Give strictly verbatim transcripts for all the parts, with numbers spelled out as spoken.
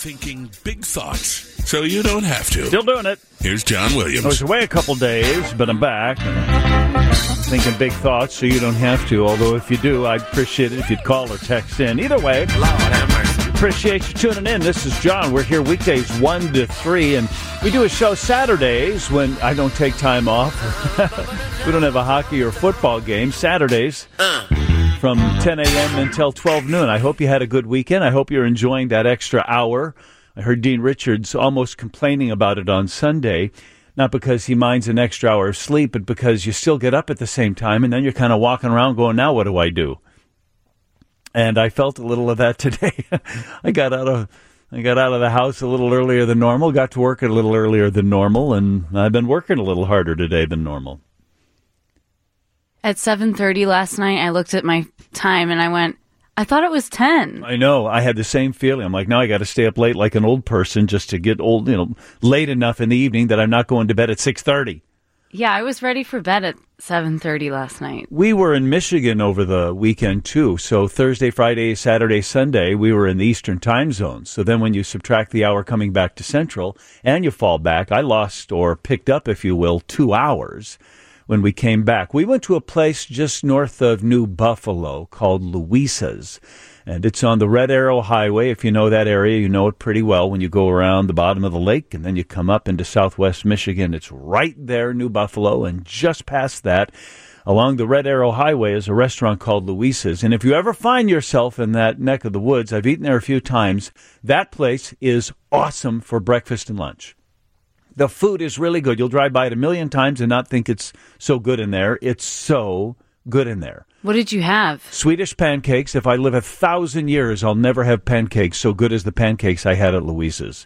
thinking big thoughts so you don't have to. Still doing it. Here's John Williams. I was away a couple days, but I'm back. Thinking big thoughts so you don't have to. Although if you do, I'd appreciate it if you'd call or text in. Either way, Lord have mercy. Appreciate you tuning in. This is John. We're here weekdays one to three, and we do a show Saturdays when I don't take time off. We don't have a hockey or football game. Saturdays from ten a.m. until twelve noon. I hope you had a good weekend. I hope you're enjoying that extra hour. I heard Dean Richards almost complaining about it on Sunday, not because he minds an extra hour of sleep, but because you still get up at the same time, and then you're kind of walking around going, now what do I do? And I felt a little of that today. I got out of I got out of the house a little earlier than normal, got to work a little earlier than normal, and I've been working a little harder today than normal. At seven thirty last night, I looked at my time and I went, I thought it was ten. I know. I had the same feeling. I'm like, now I got to stay up late like an old person just to get old, you know, late enough in the evening that I'm not going to bed at six thirty. Yeah, I was ready for bed at seven thirty last night. We were in Michigan over the weekend, too. So Thursday, Friday, Saturday, Sunday, we were in the Eastern time zone. So then when you subtract the hour coming back to Central and you fall back, I lost or picked up, if you will, two hours when we came back. We went to a place just north of New Buffalo called Louisa's. And it's on the Red Arrow Highway. If you know that area, you know it pretty well when you go around the bottom of the lake and then you come up into southwest Michigan. It's right there, New Buffalo, and just past that, along the Red Arrow Highway, is a restaurant called Louisa's. And if you ever find yourself in that neck of the woods, I've eaten there a few times, that place is awesome for breakfast and lunch. The food is really good. You'll drive by it a million times and not think it's so good in there. It's so good in there. What did you have? Swedish pancakes. If I live a thousand years, I'll never have pancakes so good as the pancakes I had at Louisa's.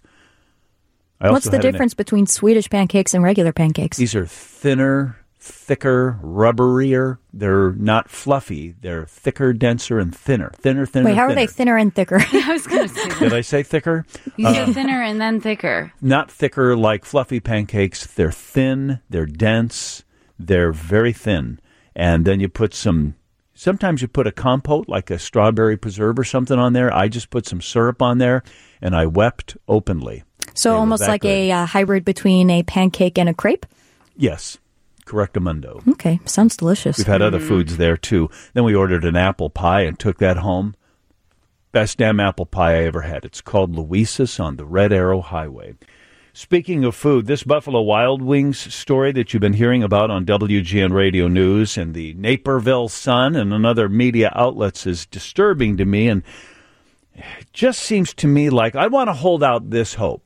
I What's also the had an- difference between Swedish pancakes and regular pancakes? These are thinner, thicker, rubberier. They're not fluffy. They're thicker, denser, and thinner. Thinner, thinner, Wait, how thinner. are they thinner and thicker? I was going to say that. Did I say thicker? You said thinner and then thicker. Not thicker like fluffy pancakes. They're thin. They're dense. They're very thin. And then you put some... Sometimes you put a compote, like a strawberry preserve or something on there. I just put some syrup on there, and I wept openly. So They were almost that like good. a uh, hybrid between a pancake and a crepe? Yes, correctamundo. Okay, sounds delicious. We've had other foods there, too. Then we ordered an apple pie and took that home. Best damn apple pie I ever had. It's called Louisa's on the Red Arrow Highway. Speaking of food, this Buffalo Wild Wings story that you've been hearing about on W G N Radio News and the Naperville Sun and other media outlets is disturbing to me, and it just seems to me like I want to hold out this hope.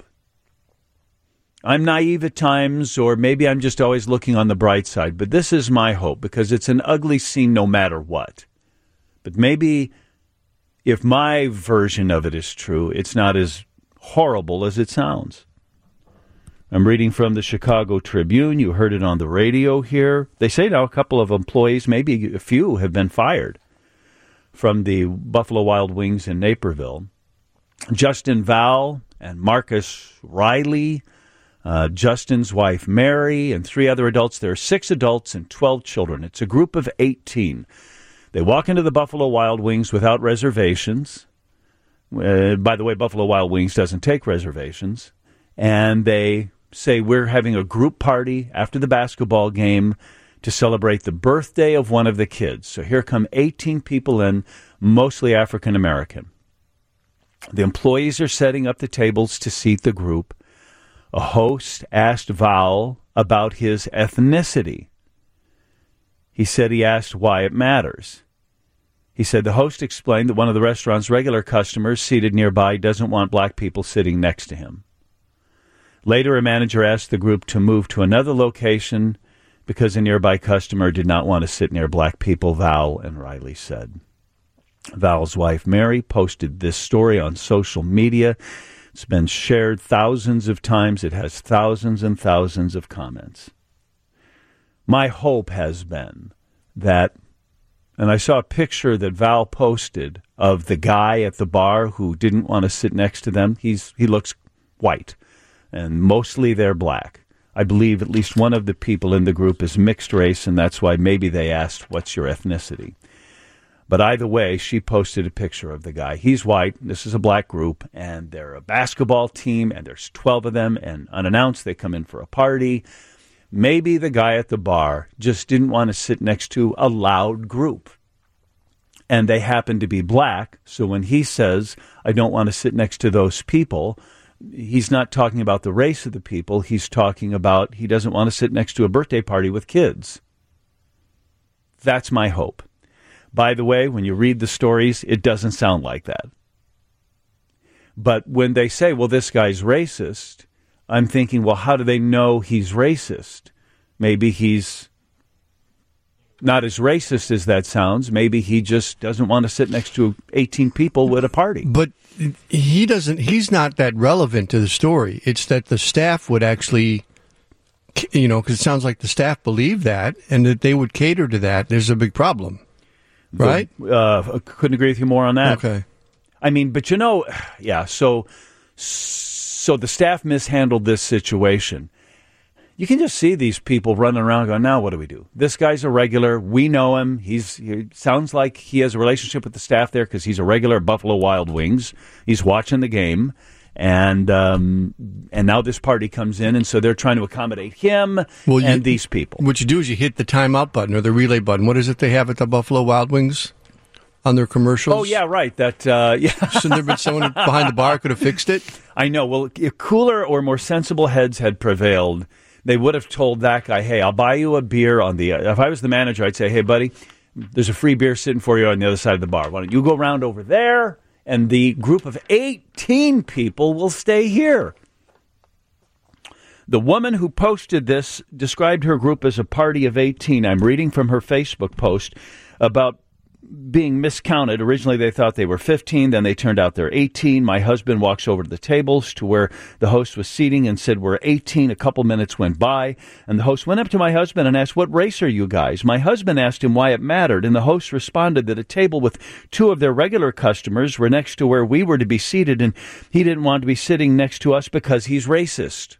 I'm naive at times, or maybe I'm just always looking on the bright side, but this is my hope because it's an ugly scene no matter what. But maybe if my version of it is true, it's not as horrible as it sounds. I'm reading from the Chicago Tribune. You heard it on the radio here. They say now a couple of employees, maybe a few, have been fired from the Buffalo Wild Wings in Naperville. Justin Val and Marcus Riley, uh, Justin's wife Mary, and three other adults. There are six adults and twelve children. It's a group of eighteen. They walk into the Buffalo Wild Wings without reservations. Uh, by the way, Buffalo Wild Wings doesn't take reservations. And they say, we're having a group party after the basketball game to celebrate the birthday of one of the kids. So here come eighteen people in, mostly African American. The employees are setting up the tables to seat the group. A host asked Val about his ethnicity. He said he asked why it matters. He said the host explained that one of the restaurant's regular customers seated nearby doesn't want black people sitting next to him. Later, a manager asked the group to move to another location because a nearby customer did not want to sit near black people, Val and Riley said. Val's wife, Mary, posted this story on social media. It's been shared thousands of times. It has thousands and thousands of comments. My hope has been that, and I saw a picture that Val posted of the guy at the bar who didn't want to sit next to them. He's he looks white. And mostly they're black. I believe at least one of the people in the group is mixed race, and that's why maybe they asked, what's your ethnicity? But either way, she posted a picture of the guy. He's white. This is a black group, and they're a basketball team, and there's twelve of them, and unannounced, they come in for a party. Maybe the guy at the bar just didn't want to sit next to a loud group. And they happen to be black, so when he says, I don't want to sit next to those people, he's not talking about the race of the people. He's talking about he doesn't want to sit next to a birthday party with kids. That's my hope. By the way, when you read the stories, it doesn't sound like that. But when they say, well, this guy's racist, I'm thinking, well, how do they know he's racist? Maybe he's not as racist as that sounds. Maybe he just doesn't want to sit next to eighteen people at a party. But he doesn't, he's not that relevant to the story. It's that the staff would actually, you know, because it sounds like the staff believe that and that they would cater to that. There's a big problem. Right? The, uh, couldn't agree with you more on that. Okay. I mean, but you know, yeah, so so the staff mishandled this situation. You can just see these people running around going, now what do we do? This guy's a regular. We know him. He's he sounds like he has a relationship with the staff there because he's a regular at Buffalo Wild Wings. He's watching the game. And um, and now this party comes in, and so they're trying to accommodate him well, you, and these people. What you do is you hit the timeout button or the relay button. What is it they have at the Buffalo Wild Wings on their commercials? Oh, yeah, right. That uh, yeah. Shouldn't there have been someone behind the bar who could have fixed it? I know. Well, if cooler or more sensible heads had prevailed, they would have told that guy, hey, I'll buy you a beer on the... Uh, if I was the manager, I'd say, hey, buddy, there's a free beer sitting for you on the other side of the bar. Why don't you go around over there? And the group of eighteen people will stay here. The woman who posted this described her group as a party of eighteen. I'm reading from her Facebook post about being miscounted. Originally, they thought they were fifteen. Then they turned out they're eighteen. My husband walks over to the tables to where the host was seating and said, we're eighteen. A couple minutes went by, and the host went up to my husband and asked, what race are you guys? My husband asked him why it mattered, and the host responded that a table with two of their regular customers were next to where we were to be seated, and he didn't want to be sitting next to us because he's racist.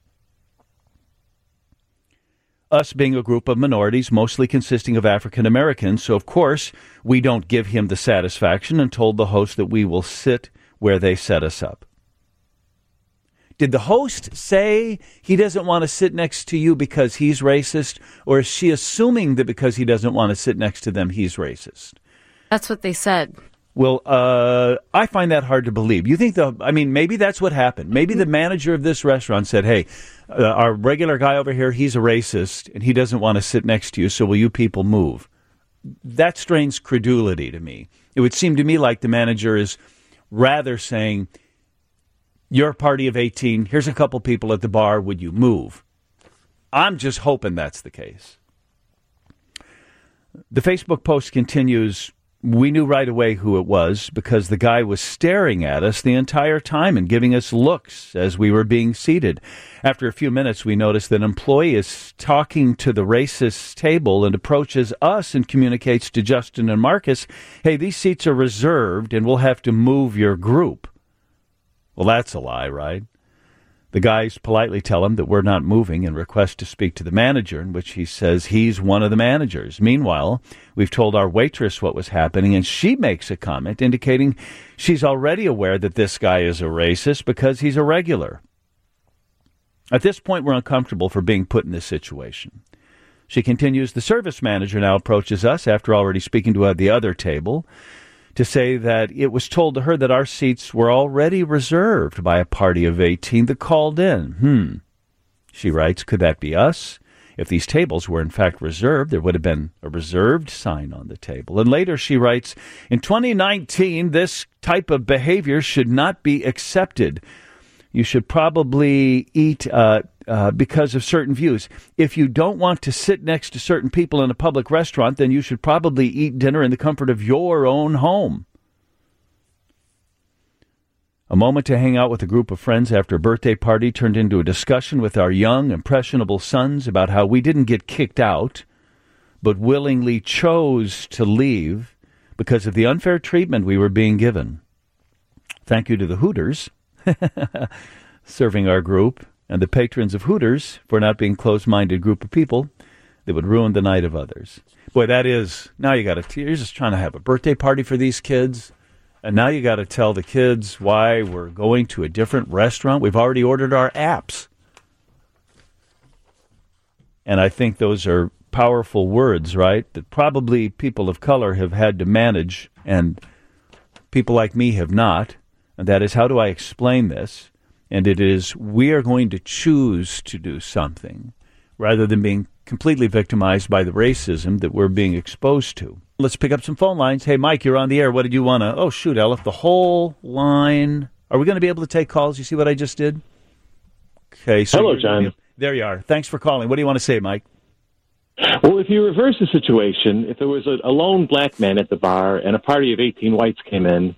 Us being a group of minorities, mostly consisting of African Americans, so of course we don't give him the satisfaction and told the host that we will sit where they set us up. Did the host say he doesn't want to sit next to you because he's racist, or is she assuming that because he doesn't want to sit next to them, he's racist? That's what they said. Well, uh, I find that hard to believe. You think the, I mean, maybe that's what happened. Maybe the manager of this restaurant said, hey, uh, our regular guy over here, he's a racist, and he doesn't want to sit next to you, so will you people move? That strains credulity to me. It would seem to me like the manager is rather saying, you're a party of eighteen, here's a couple people at the bar, would you move? I'm just hoping that's the case. The Facebook post continues, we knew right away who it was because the guy was staring at us the entire time and giving us looks as we were being seated. After a few minutes, we noticed that an employee is talking to the racist table and approaches us and communicates to Justin and Marcus, hey, these seats are reserved and we'll have to move your group. Well, that's a lie, right? The guys politely tell him that we're not moving and request to speak to the manager, in which he says he's one of the managers. Meanwhile, we've told our waitress what was happening, and she makes a comment indicating she's already aware that this guy is a racist because he's a regular. At this point, we're uncomfortable for being put in this situation. She continues, the service manager now approaches us after already speaking to the other table to say that it was told to her that our seats were already reserved by a party of eighteen that called in. Hmm. She writes, could that be us? If these tables were in fact reserved, there would have been a reserved sign on the table. And later she writes, in twenty nineteen, this type of behavior should not be accepted. You should probably eat uh, uh, because of certain views. If you don't want to sit next to certain people in a public restaurant, then you should probably eat dinner in the comfort of your own home. A moment to hang out with a group of friends after a birthday party turned into a discussion with our young, impressionable sons about how we didn't get kicked out, but willingly chose to leave because of the unfair treatment we were being given. Thank you to the Hooters serving our group, and the patrons of Hooters for not being a closed-minded group of people. that would ruin the night of others. Boy, that is, now you got to, you're just trying to have a birthday party for these kids, and now you got to tell the kids why we're going to a different restaurant. We've already ordered our apps. And I think those are powerful words, right, that probably people of color have had to manage, and people like me have not. And that is, how do I explain this? And it is, we are going to choose to do something rather than being completely victimized by the racism that we're being exposed to. Let's pick up some phone lines. Hey, Mike, you're on the air. What did you want to... Oh, shoot, Elif, the whole line. Are we going to be able to take calls? You see what I just did? Okay. So Hello, John. There you are. Thanks for calling. What do you want to say, Mike? Well, if you reverse the situation, if there was a, a lone black man at the bar and a party of eighteen whites came in,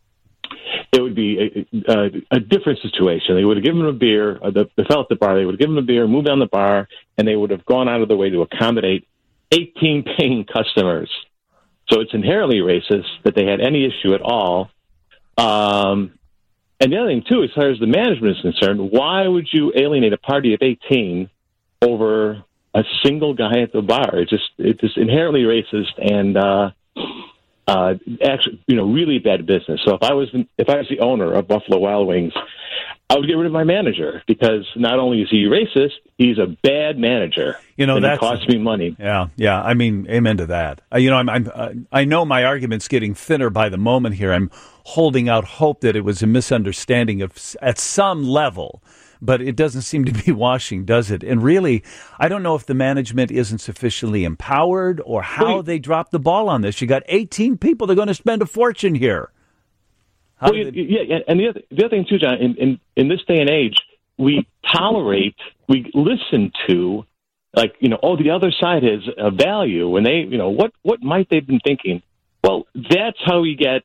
it would be a, a, a different situation. They would have given him a beer, uh, the, the fellow at the bar, they would have given him a beer, moved down the bar, and they would have gone out of their way to accommodate eighteen paying customers. So it's inherently racist that they had any issue at all. Um, and the other thing, too, as far as the management is concerned, why would you alienate a party of eighteen over a single guy at the bar? It's just, it's just inherently racist and, uh, uh, actually, you know, really bad business. So if I was, if I was the owner of Buffalo Wild Wings, I would get rid of my manager, because not only is he racist, he's a bad manager. You know, and that it costs me money. Yeah, yeah. I mean, amen to that. Uh, you know, I'm, I'm, uh, I know my argument's getting thinner by the moment here. I'm holding out hope that it was a misunderstanding of at some level, but it doesn't seem to be washing, does it? And really, I don't know if the management isn't sufficiently empowered or how Wait. they dropped the ball on this. You got eighteen people; they're going to spend a fortune here. How Well, did they- yeah, yeah, and the other, the other thing too, John, in, in, in this day and age, we tolerate, we listen to, like, you know, oh, the other side has a value, and they, you know, what, what might they've been thinking? Well, that's how we get,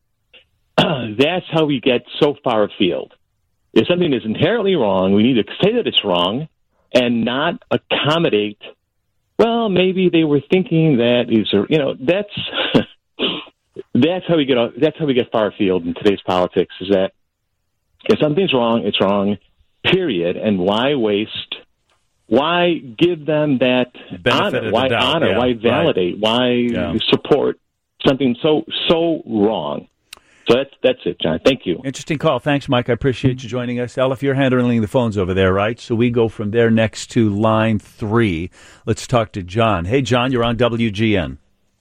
that's how we get so far afield. If something is inherently wrong, we need to say that it's wrong and not accommodate, well, maybe they were thinking that is, you know, that's... That's how we get. That's how we get far afield in today's politics. Is that if something's wrong, it's wrong. Period. And why waste? Why give them that Benefit honor? of the Why doubt, honor? yeah, Why right. validate? Why Yeah. support something so so wrong? So that's that's it, John. Thank you. Interesting call. Thanks, Mike. I appreciate you joining us. Elif, you're handling the phones over there, right? So we go from there next to line three. Let's talk to John. Hey, John, you're on W G N.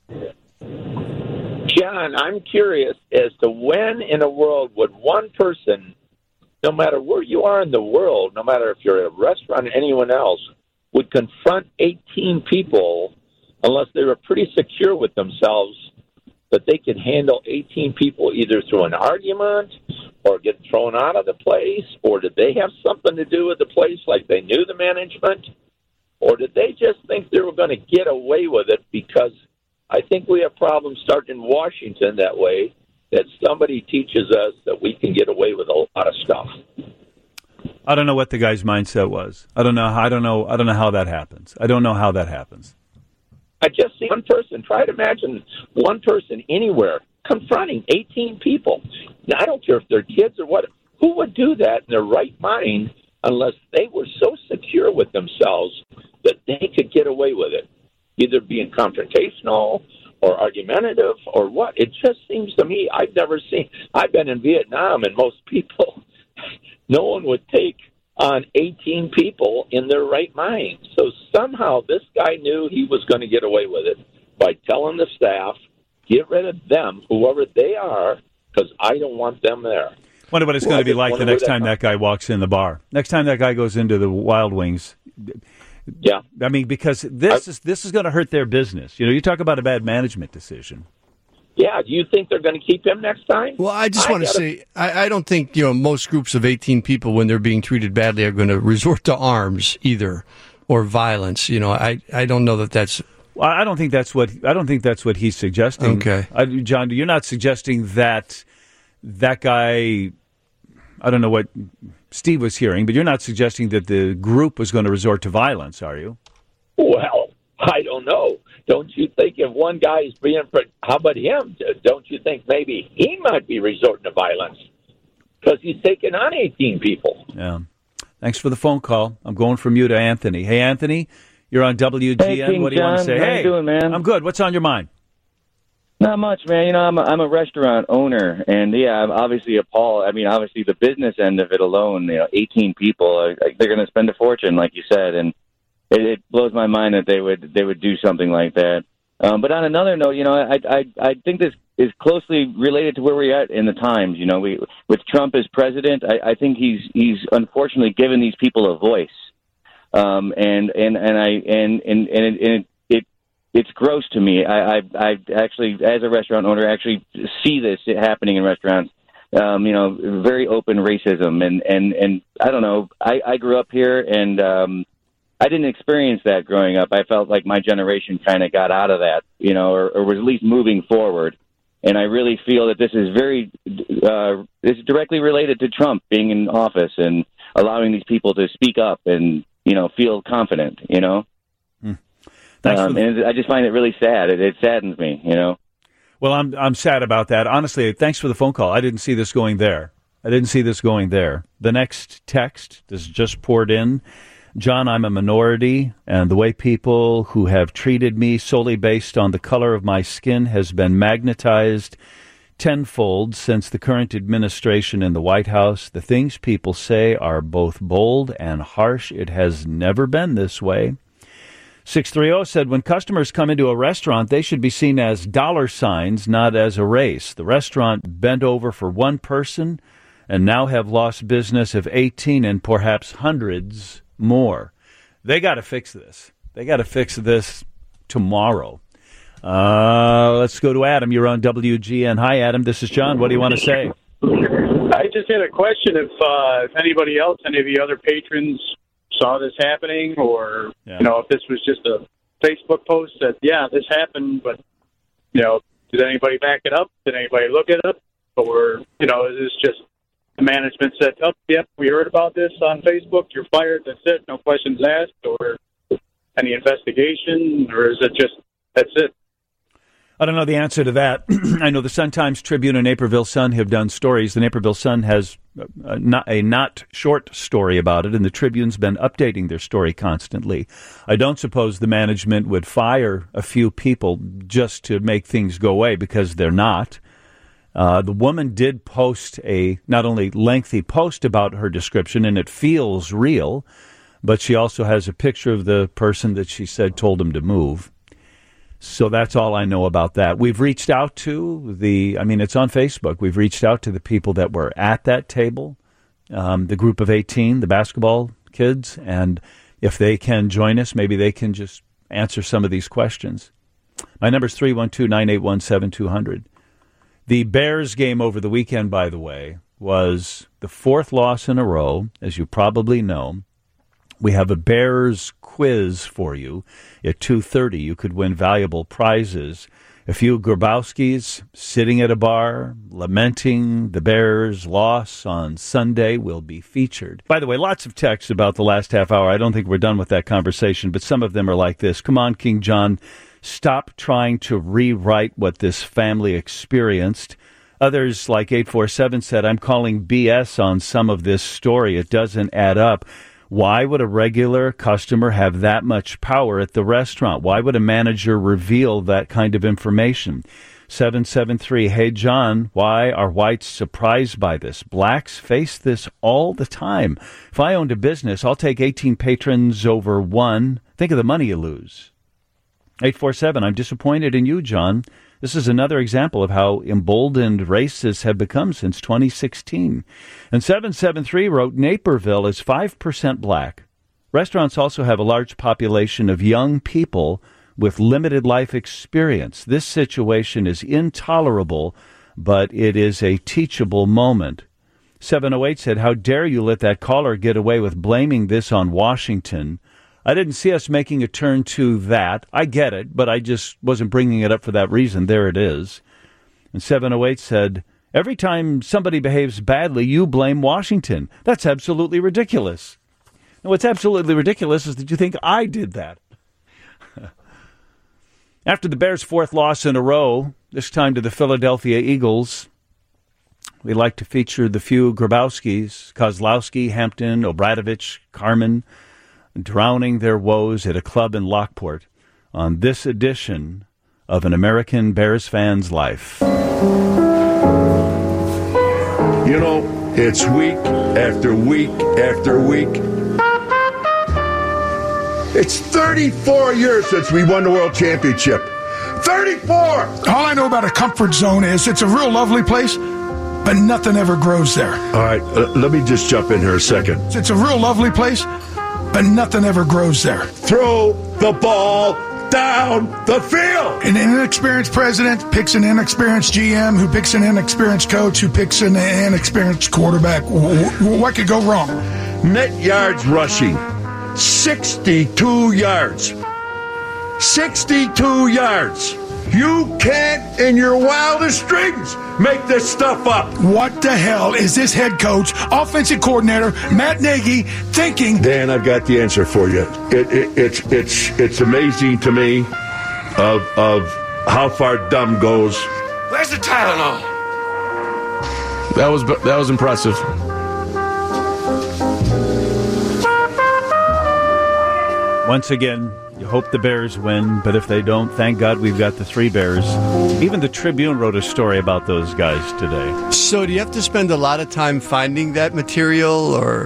John, I'm curious as to when in the world would one person, no matter where you are in the world, no matter if you're at a restaurant or anyone else, would confront eighteen people unless they were pretty secure with themselves that they could handle eighteen people either through an argument or get thrown out of the place, or did they have something to do with the place, like they knew the management, or did they just think they were going to get away with it? Because I think we have problems starting in Washington that way, that somebody teaches us that we can get away with a lot of stuff. I don't know what the guy's mindset was. I don't know. I don't know. I don't know how that happens. I don't know how that happens. I just see one person. Try to imagine one person anywhere confronting eighteen people. Now, I don't care if they're kids or what. Who would do that in their right mind unless they were so secure with themselves that they could get away with it? Either being confrontational or argumentative or what. It just seems to me, I've never seen, I've been in Vietnam, and most people, no one would take on eighteen people in their right mind. So somehow this guy knew he was going to get away with it by telling the staff, get rid of them, whoever they are, because I don't want them there. Wonder what it's Well, going I to be just like the wonder next where that time that guy walks in the bar. Next time that guy goes into the Wild Wings. Yeah. I mean, because this is this is going to hurt their business. You know, you talk about a bad management decision. Yeah, do you think they're going to keep him next time? Well, I just I want to gotta- say, I, I don't think, you know, most groups of eighteen people, when they're being treated badly, are going to resort to arms either or violence. You know, I, I don't know that that's... Well, I don't think that's what I don't think that's what he's suggesting. Okay. I, John, you're not suggesting that that guy. I don't know what Steve was hearing, but you're not suggesting that the group was going to resort to violence, are you? Well, I don't know. Don't you think if one guy is being, how about him? Don't you think maybe he might be resorting to violence because he's taking on eighteen people? Yeah. Thanks for the phone call. I'm going from you to Anthony. Hey, Anthony, You're on W G N. Hey, King what do you want to John. say? How hey, you doing, man? I'm good. What's on your mind? Not much, man. You know, I'm a, I'm a restaurant owner, and yeah, I'm obviously appalled. I mean, obviously the business end of it alone, you know, eighteen people, uh, they're going to spend a fortune, like you said, and it, it blows my mind that they would they would do something like that. Um, but on another note, you know, I, I I think this is closely related to where we're at in the times. You know, we with Trump as president, I, I think he's he's unfortunately given these people a voice, um, and and and I and and and it, and it it's gross to me. I, I, I actually, as a restaurant owner, actually see this happening in restaurants. Um, you know, very open racism, and and and I don't know. I, I grew up here, and um, I didn't experience that growing up. I felt like my generation kind of got out of that, you know, or, or was at least moving forward. And I really feel that this is very, uh, this is directly related to Trump being in office and allowing these people to speak up and, you know, feel confident, you know. Um, and I just find it really sad. It, it saddens me, you know. Well, I'm I'm sad about that. Honestly, thanks for the phone call. I didn't see this going there. I didn't see this going there. The next text, this just poured in. John, I'm a minority, and the way people who have treated me solely based on the color of my skin has been magnetized tenfold since the current administration in the White House. The things people say are both bold and harsh. It has never been this way. six three zero said, when customers come into a restaurant, they should be seen as dollar signs, not as a race. The restaurant bent over for one person and now have lost business of eighteen and perhaps hundreds more. They got to fix this. They got to fix this tomorrow. Uh, let's go to Adam. You're on W G N. Hi, Adam. This is John. What do you want to say? I just had a question if, uh, if anybody else, any of the other patrons saw this happening, or yeah. you know, if this was just a Facebook post that yeah, this happened, but you know, did anybody back it up? Did anybody look it up? Or you know, is this just the management said, "Oh, yep, we heard about this on Facebook. You're fired. That's it. No questions asked." Or any investigation, or is it just that's it? I don't know the answer to that. I know the Sun-Times Tribune and Naperville Sun have done stories. The Naperville Sun has a not, a not short story about it, and the Tribune's been updating their story constantly. I don't suppose the management would fire a few people just to make things go away, because they're not. Uh, the woman did post a not only lengthy post about her description, and it feels real, but she also has a picture of the person that she said told him to move. So that's all I know about that. We've reached out to the, I mean, it's on Facebook. We've reached out to the people that were at that table, um, the group of eighteen, the basketball kids, and if they can join us, maybe they can just answer some of these questions. My number is three one two, nine eight one, seven two zero zero. The Bears game over the weekend, by the way, was the fourth loss in a row, as you probably know. We have a Bears quiz for you at two thirty. You could win valuable prizes. A few Grabowskis sitting at a bar, lamenting the Bears' loss on Sunday will be featured. By the way, lots of texts about the last half hour. I don't think we're done with that conversation, but some of them are like this. Come on, King John, stop trying to rewrite what this family experienced. Others, like eight four seven, said, I'm calling B S on some of this story. It doesn't add up. Why would a regular customer have that much power at the restaurant? Why would a manager reveal that kind of information? seven seven three, hey, John, why are whites surprised by this? Blacks face this all the time. If I owned a business, I'll take eighteen patrons over one. Think of the money you lose. eight four seven, I'm disappointed in you, John. This is another example of how emboldened racists have become since twenty sixteen. And seven seven three wrote, Naperville is five percent black. Restaurants also have a large population of young people with limited life experience. This situation is intolerable, but it is a teachable moment. seven oh eight said, how dare you let that caller get away with blaming this on Washington? I didn't see us making a turn to that. I get it, but I just wasn't bringing it up for that reason. There it is. And seven oh eight said, every time somebody behaves badly, you blame Washington. That's absolutely ridiculous. And what's absolutely ridiculous is that you think I did that. After the Bears' fourth loss in a row, this time to the Philadelphia Eagles, we like to feature the few Grabowskis, Kozlowski, Hampton, Obradovich, Carmen. drowning their woes at a club in Lockport on this edition of An American Bears Fan's Life. You know, it's week after week after week. It's thirty-four years since we won the World Championship. thirty-four! All I know about a comfort zone is it's a real lovely place, but nothing ever grows there. All right, uh, let me just jump in here a second. It's a real lovely place, but nothing ever grows there. Throw the ball down the field! An inexperienced president picks an inexperienced G M, who picks an inexperienced coach, who picks an inexperienced quarterback. What could go wrong? Net yards rushing, sixty-two yards. sixty-two yards. You can't, in your wildest dreams, make this stuff up. What the hell is this head coach, offensive coordinator, Matt Nagy, thinking? Dan, I've got the answer for you. It, it, it's it's it's amazing to me of of how far dumb goes. Where's the Tylenol? That was that was impressive. Once again, you hope the Bears win, but if they don't, thank God we've got the three Bears. Even the Tribune wrote a story about those guys today. So do you have to spend a lot of time finding that material, or?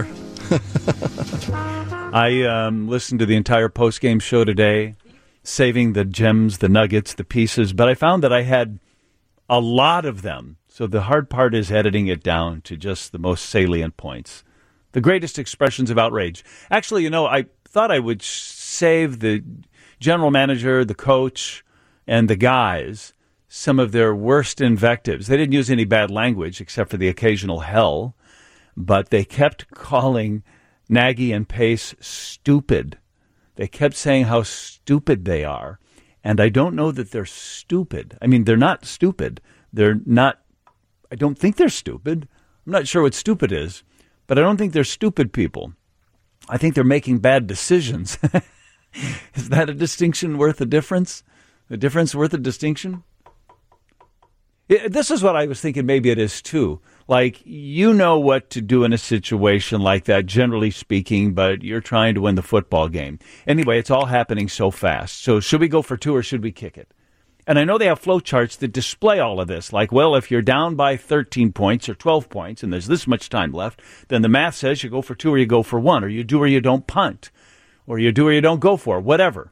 I um, listened to the entire postgame show today, saving the gems, the nuggets, the pieces, but I found that I had a lot of them. So the hard part is editing it down to just the most salient points. The greatest expressions of outrage. Actually, you know, I thought I would save the general manager, the coach, and the guys some of their worst invectives. They didn't use any bad language except for the occasional hell, but they kept calling Nagy and Pace stupid. They kept saying how stupid they are, and I don't know that they're stupid. I mean, they're not stupid. They're not, I don't think they're stupid. I'm not sure what stupid is, but I don't think they're stupid people. I think they're making bad decisions. Is that a distinction worth a difference? A difference worth a distinction? It, this is what I was thinking maybe it is too. Like, you know what to do in a situation like that, generally speaking, but you're trying to win the football game. Anyway, it's all happening so fast. So should we go for two or should we kick it? And I know they have flow charts that display all of this. Like, well, if you're down by thirteen points or twelve points and there's this much time left, then the math says you go for two or you go for one, or you do or you don't punt, or you do or you don't go for, whatever.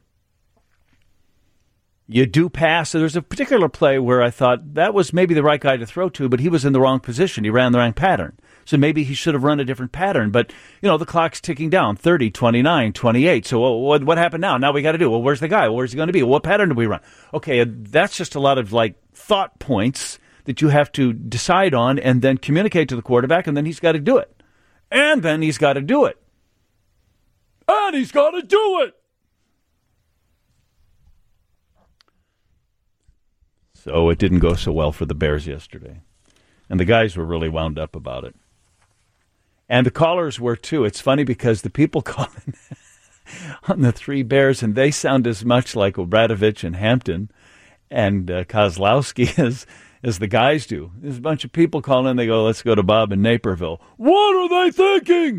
You do pass. So there's a particular play where I thought that was maybe the right guy to throw to, but he was in the wrong position. He ran the wrong pattern. So maybe he should have run a different pattern. But, you know, the clock's ticking down, thirty, twenty-nine, twenty-eight. So well, what, what happened now? Now we got to do, well, where's the guy? Well, where's he going to be? What pattern do we run? Okay, that's just a lot of, like, thought points that you have to decide on and then communicate to the quarterback, and then he's got to do it. And then he's got to do it. And he's got to do it. So it didn't go so well for the Bears yesterday. And the guys were really wound up about it. And the callers were too. It's funny because the people calling on the three Bears, and they sound as much like Obradovich and Hampton and uh, Kozlowski as, as the guys do. There's a bunch of people calling in. They go, let's go to Bob in Naperville. What are they thinking?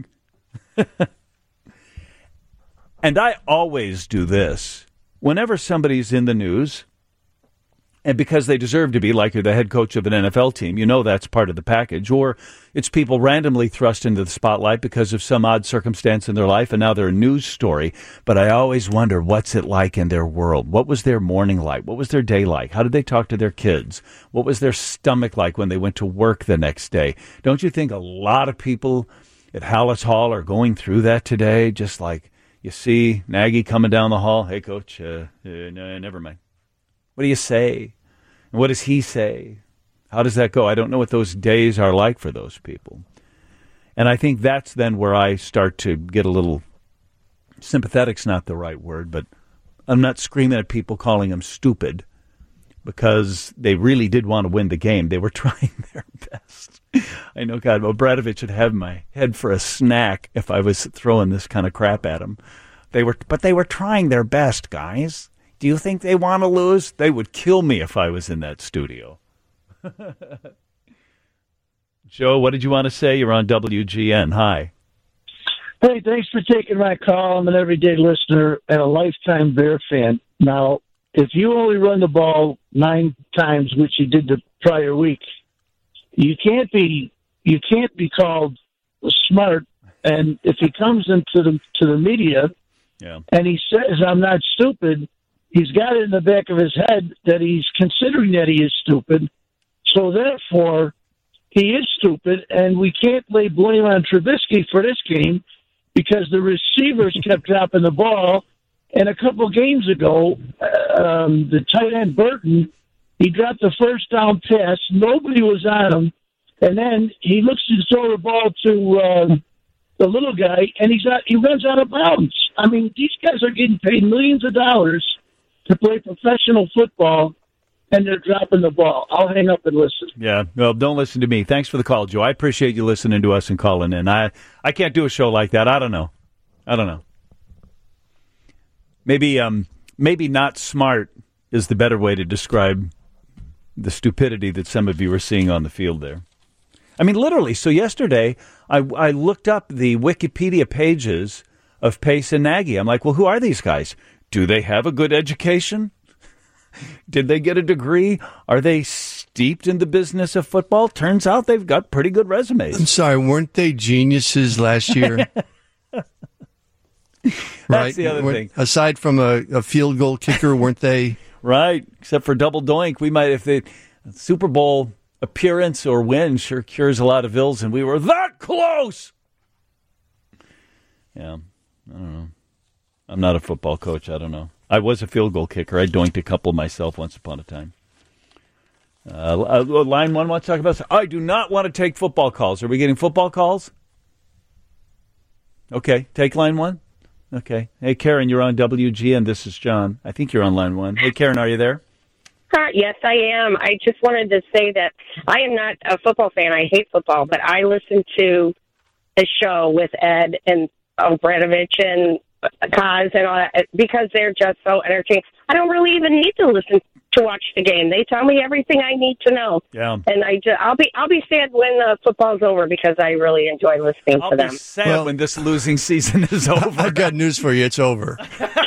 And I always do this. Whenever somebody's in the news, and because they deserve to be, like you're the head coach of an N F L team, you know that's part of the package. Or it's people randomly thrust into the spotlight because of some odd circumstance in their life, and now they're a news story. But I always wonder, what's it like in their world? What was their morning like? What was their day like? How did they talk to their kids? What was their stomach like when they went to work the next day? Don't you think a lot of people at Hallis Hall are going through that today? Just like you see Nagy coming down the hall. Hey, coach, uh, uh, no, never mind. What do you say? And what does he say? How does that go? I don't know what those days are like for those people. And I think that's then where I start to get a little sympathetic's not the right word, but I'm not screaming at people calling them stupid because they really did want to win the game. They were trying their best. I know, God, Obradovich would have my head for a snack if I was throwing this kind of crap at him. They were, but they were trying their best, guys. Do you think they want to lose? They would kill me if I was in that studio. Joe, what did you want to say? You're on W G N. Hi. Hey, thanks for taking my call. I'm an everyday listener and a lifetime Bear fan. Now, if you only run the ball nine times, which you did the prior week, you can't be you can't be called smart. And if he comes into the to the media yeah. and he says I'm not stupid, he's got it in the back of his head that he's considering that he is stupid. So therefore, he is stupid, and we can't lay blame on Trubisky for this game because the receivers kept dropping the ball. And a couple games ago, um, the tight end Burton, he dropped the first down pass. Nobody was on him. And then he looks to throw the ball to uh, the little guy, and he's not, he runs out of bounds. I mean, these guys are getting paid millions of dollars to play professional football, and they're dropping the ball. I'll hang up and listen. Yeah, well, don't listen to me. Thanks for the call, Joe. I appreciate you listening to us and calling in. I, I can't do a show like that. I don't know. I don't know. Maybe um, maybe not smart is the better way to describe the stupidity that some of you are seeing on the field there. I mean, literally. So yesterday, I, I looked up the Wikipedia pages of Pace and Nagy. I'm like, well, who are these guys? Do they have a good education? Did they get a degree? Are they steeped in the business of football? Turns out they've got pretty good resumes. I'm sorry, weren't they geniuses last year? That's right? the other Weren't- thing. Aside from a, a field goal kicker, weren't they? Right, except for double doink. We might, if the Super Bowl appearance or win sure cures a lot of ills, and we were that close. Yeah, I don't know. I'm not a football coach. I don't know. I was a field goal kicker. I doinked a couple myself once upon a time. Uh, uh, line one wants to talk about. I do not want to take football calls. Are we getting football calls? Okay, take line one. Okay. Hey, Karen, you're on W G N. This is John. I think you're on line one. Hey, Karen, are you there? Uh, yes, I am. I just wanted to say that I am not a football fan. I hate football, but I listen to the show with Ed and Obradovich and Kaz and all that because they're just so entertaining. I don't really even need to listen to watch the game. They tell me everything I need to know. Yeah. And I just, I'll be I'll be sad when the football's over because I really enjoy listening I'll to be them. sad well, when this losing season is over. I've got news for you. It's over.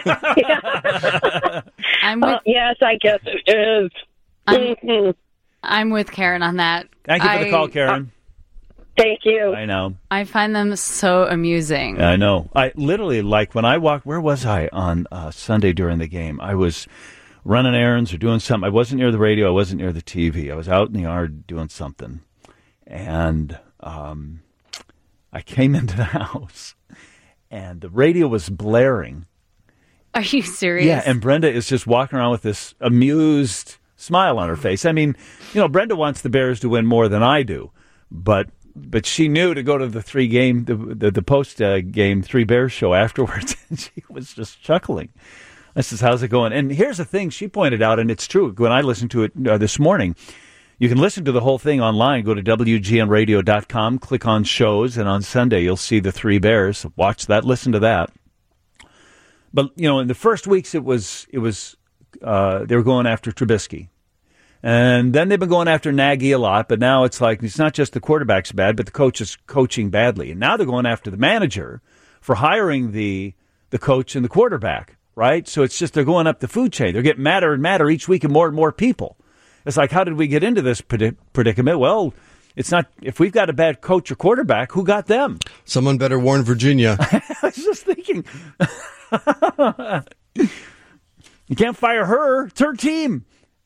I'm with, uh, yes, I guess it is. I'm, Mm-hmm. I'm with Karen on that. Thank you for I, the call, Karen. Thank you. I know. I find them so amusing. I know. I literally, like, when I walked, where was I on uh, Sunday during the game? I was running errands or doing something. I wasn't near the radio. I wasn't near the T V. I was out in the yard doing something. And um, I came into the house, and the radio was blaring. Are you serious? Yeah, and Brenda is just walking around with this amused smile on her face. I mean, you know, Brenda wants the Bears to win more than I do, but but she knew to go to the three game, the the, the post uh, game Three Bears show afterwards, and she was just chuckling. I says, "How's it going?" And here's the thing she pointed out, and it's true. When I listened to it uh, this morning, you can listen to the whole thing online. Go to W G N radio dot com, click on shows, and on Sunday you'll see the Three Bears. Watch that, listen to that. But, you know, in the first weeks, it was, it was uh, they were going after Trubisky. And then they've been going after Nagy a lot, but now it's like it's not just the quarterback's bad, but the coach is coaching badly. And now they're going after the manager for hiring the the coach and the quarterback, right? So it's just they're going up the food chain. They're getting madder and madder each week and more and more people. It's like, how did we get into this predic- predicament? Well, it's not, if we've got a bad coach or quarterback, who got them? Someone better warn Virginia. I was just thinking... You can't fire her. It's her team.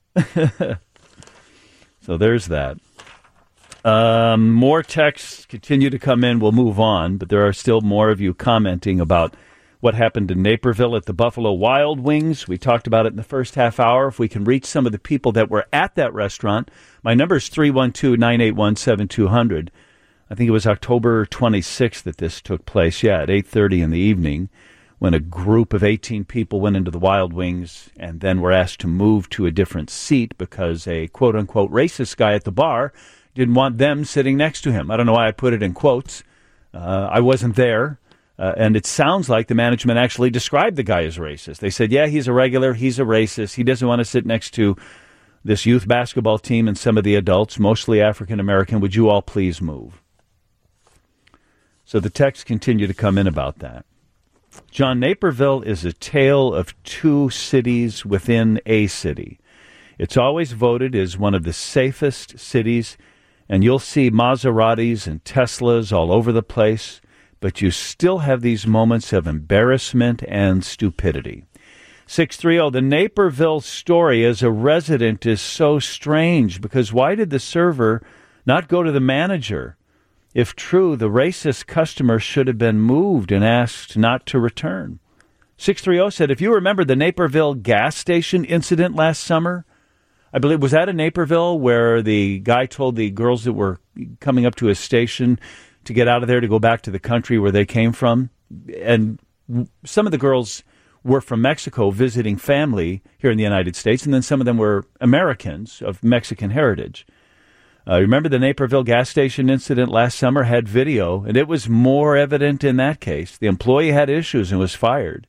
So there's that. Um, more texts continue to come in. We'll move on, but there are still more of you commenting about what happened in Naperville at the Buffalo Wild Wings. We talked about it in the first half hour. If we can reach some of the people that were at that restaurant, my number is three one two, nine eight one, seven two zero zero. I think it was October twenty-sixth that this took place. Yeah, at eight thirty in the evening, when a group of eighteen people went into the Wild Wings and then were asked to move to a different seat because a quote-unquote racist guy at the bar didn't want them sitting next to him. I don't know why I put it in quotes. Uh, I wasn't there. Uh, and it sounds like the management actually described the guy as racist. They said, yeah, he's a regular, he's a racist. He doesn't want to sit next to this youth basketball team and some of the adults, mostly African-American. Would you all please move? So the texts continue to come in about that. John, Naperville is a tale of two cities within a city. It's always voted as one of the safest cities, and you'll see Maseratis and Teslas all over the place, but you still have these moments of embarrassment and stupidity. six three zero, the Naperville story as a resident is so strange because why did the server not go to the manager? If true, the racist customer should have been moved and asked not to return. six three zero said, if you remember the Naperville gas station incident last summer, I believe, was that in Naperville where the guy told the girls that were coming up to his station to get out of there to go back to the country where they came from? And some of the girls were from Mexico visiting family here in the United States, and then some of them were Americans of Mexican heritage. Uh, remember the Naperville gas station incident last summer had video, and it was more evident in that case. The employee had issues and was fired.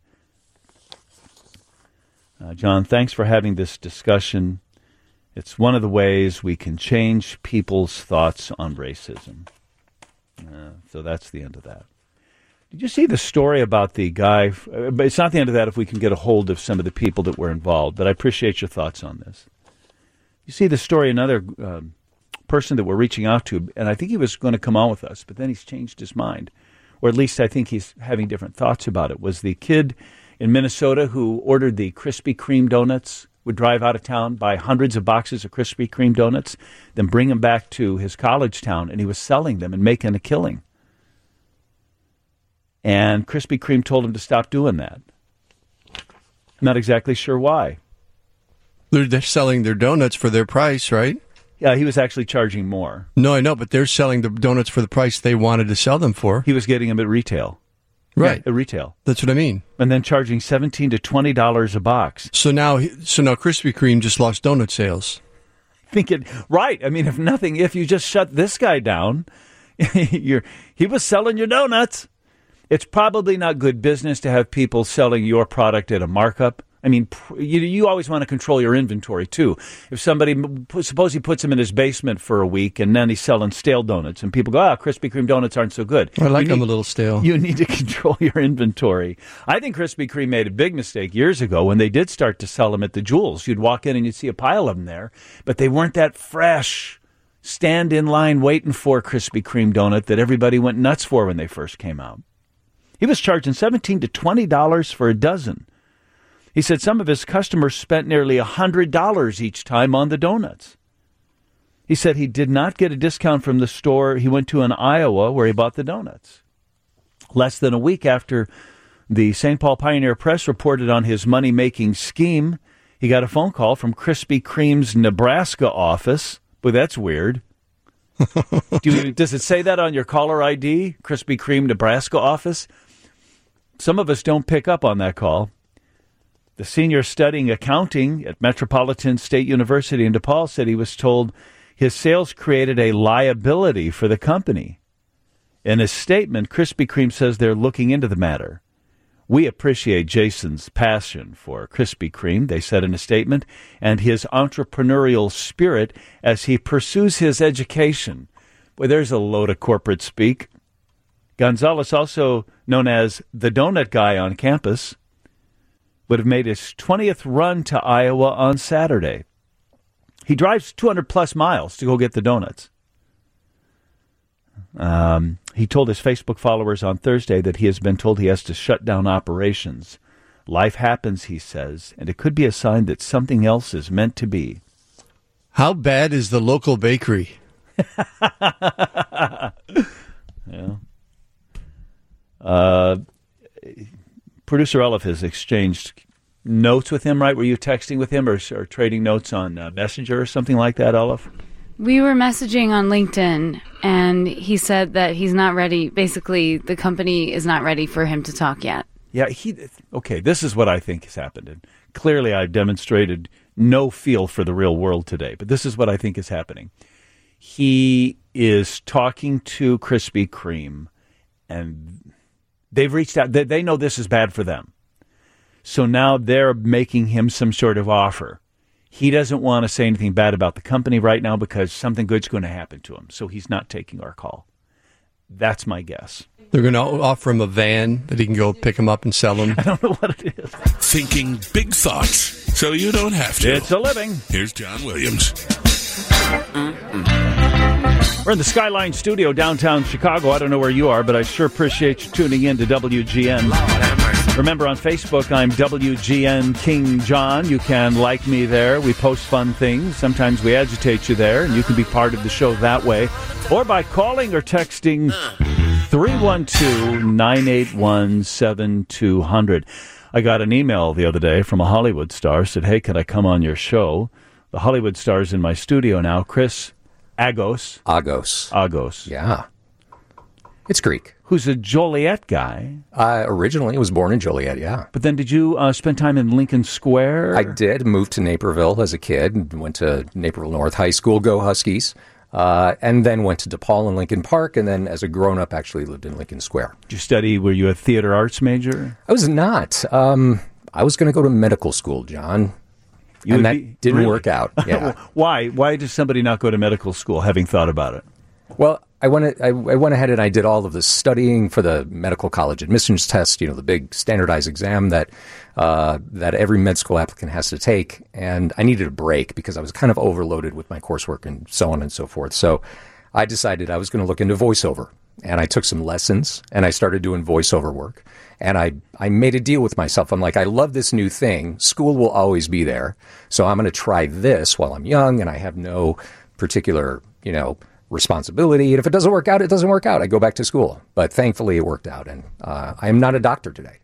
Uh, John, thanks for having this discussion. It's one of the ways we can change people's thoughts on racism. Uh, so that's the end of that. Did you see the story about the guy? But it's not the end of that if we can get a hold of some of the people that were involved, but I appreciate your thoughts on this. You see the story, another um, person that we're reaching out to, and I think he was going to come on with us, but then he's changed his mind, or at least I think he's having different thoughts about it, was the kid in Minnesota who ordered the Krispy Kreme donuts, would drive out of town, buy hundreds of boxes of Krispy Kreme donuts, then bring them back to his college town, and he was selling them and making a killing. And Krispy Kreme told him to stop doing that. Not exactly sure why. They're, they're selling their donuts for their price, right? Yeah, he was actually charging more. No, I know, but they're selling the donuts for the price they wanted to sell them for. He was getting them at retail. Right. Yeah, at retail. That's what I mean. And then charging seventeen to twenty dollars a box. So now so now Krispy Kreme just lost donut sales. Think it right. I mean, if nothing, if you just shut this guy down, you're he was selling your donuts. It's probably not good business to have people selling your product at a markup. I mean, you, you always want to control your inventory, too. If somebody, suppose he puts them in his basement for a week and then he's selling stale donuts and people go, ah, Krispy Kreme donuts aren't so good. I like need, them a little stale. You need to control your inventory. I think Krispy Kreme made a big mistake years ago when they did start to sell them at the Jewels. You'd walk in and you'd see a pile of them there, but they weren't that fresh. Stand in line waiting for Krispy Kreme donut that everybody went nuts for when they first came out. He was charging seventeen to twenty dollars for a dozen. He said some of his customers spent nearly one hundred dollars each time on the donuts. He said he did not get a discount from the store he went to in Iowa where he bought the donuts. Less than a week after the Saint Paul Pioneer Press reported on his money-making scheme, he got a phone call from Krispy Kreme's Nebraska office. Boy, that's weird. Do you, does it say that on your caller I D? Krispy Kreme Nebraska office? Some of us don't pick up on that call. The senior studying accounting at Metropolitan State University in DePaul said he was told his sales created a liability for the company. In a statement, Krispy Kreme says they're looking into the matter. We appreciate Jason's passion for Krispy Kreme, they said in a statement, and his entrepreneurial spirit as he pursues his education. Boy, there's a load of corporate speak. Gonzalez, also known as the donut guy on campus, would have made his twentieth run to Iowa on Saturday. He drives two hundred plus miles to go get the donuts. Um, he told his Facebook followers on Thursday that he has been told he has to shut down operations. Life happens, he says, and it could be a sign that something else is meant to be. How bad is the local bakery? Yeah. Uh, producer Elif has exchanged notes with him, right? Were you texting with him or, or trading notes on uh, Messenger or something like that, Elif? We were messaging on LinkedIn, and he said that he's not ready. Basically, the company is not ready for him to talk yet. Yeah, he. Okay, this is what I think has happened. And clearly, I've demonstrated no feel for the real world today, but this is what I think is happening. He is talking to Krispy Kreme, and they've reached out. They, they know this is bad for them. So now they're making him some sort of offer. He doesn't want to say anything bad about the company right now because something good's going to happen to him. So he's not taking our call. That's my guess. They're going to offer him a van that he can go pick him up and sell him. I don't know what it is. Thinking big thoughts so you don't have to. It's a living. Here's John Williams. We're in the Skyline Studio downtown Chicago. I don't know where you are, but I sure appreciate you tuning in to W G N. Remember, on Facebook, I'm W G N King John. You can like me there. We post fun things. Sometimes we agitate you there, and you can be part of the show that way. Or by calling or texting three one two, nine eight one, seven two zero zero. I got an email the other day from a Hollywood star. Said, hey, can I come on your show? The Hollywood star's in my studio now. Chris Agos. Agos. Agos. Yeah. It's Greek. Who's a Joliet guy. Uh, originally, was born in Joliet, yeah. But then did you uh, spend time in Lincoln Square? I did. Moved to Naperville as a kid. Went to Naperville North High School, go Huskies. Uh, and then went to DePaul and Lincoln Park. And then as a grown-up, actually lived in Lincoln Square. Did you study, were you a theater arts major? I was not. Um, I was going to go to medical school, John. You and that be, didn't really? work out. Yeah. Why? Why does somebody not go to medical school, having thought about it? Well, I went, I, I went ahead and I did all of the studying for the medical college admissions test, you know, the big standardized exam that uh, that every med school applicant has to take. And I needed a break because I was kind of overloaded with my coursework and so on and so forth. So I decided I was going to look into voiceover. And I took some lessons, and I started doing voiceover work. And I, I made a deal with myself. I'm like, I love this new thing. School will always be there. So I'm going to try this while I'm young, and I have no particular, you know, responsibility. And if it doesn't work out, it doesn't work out. I go back to school. But thankfully, it worked out. And uh, I am not a doctor today.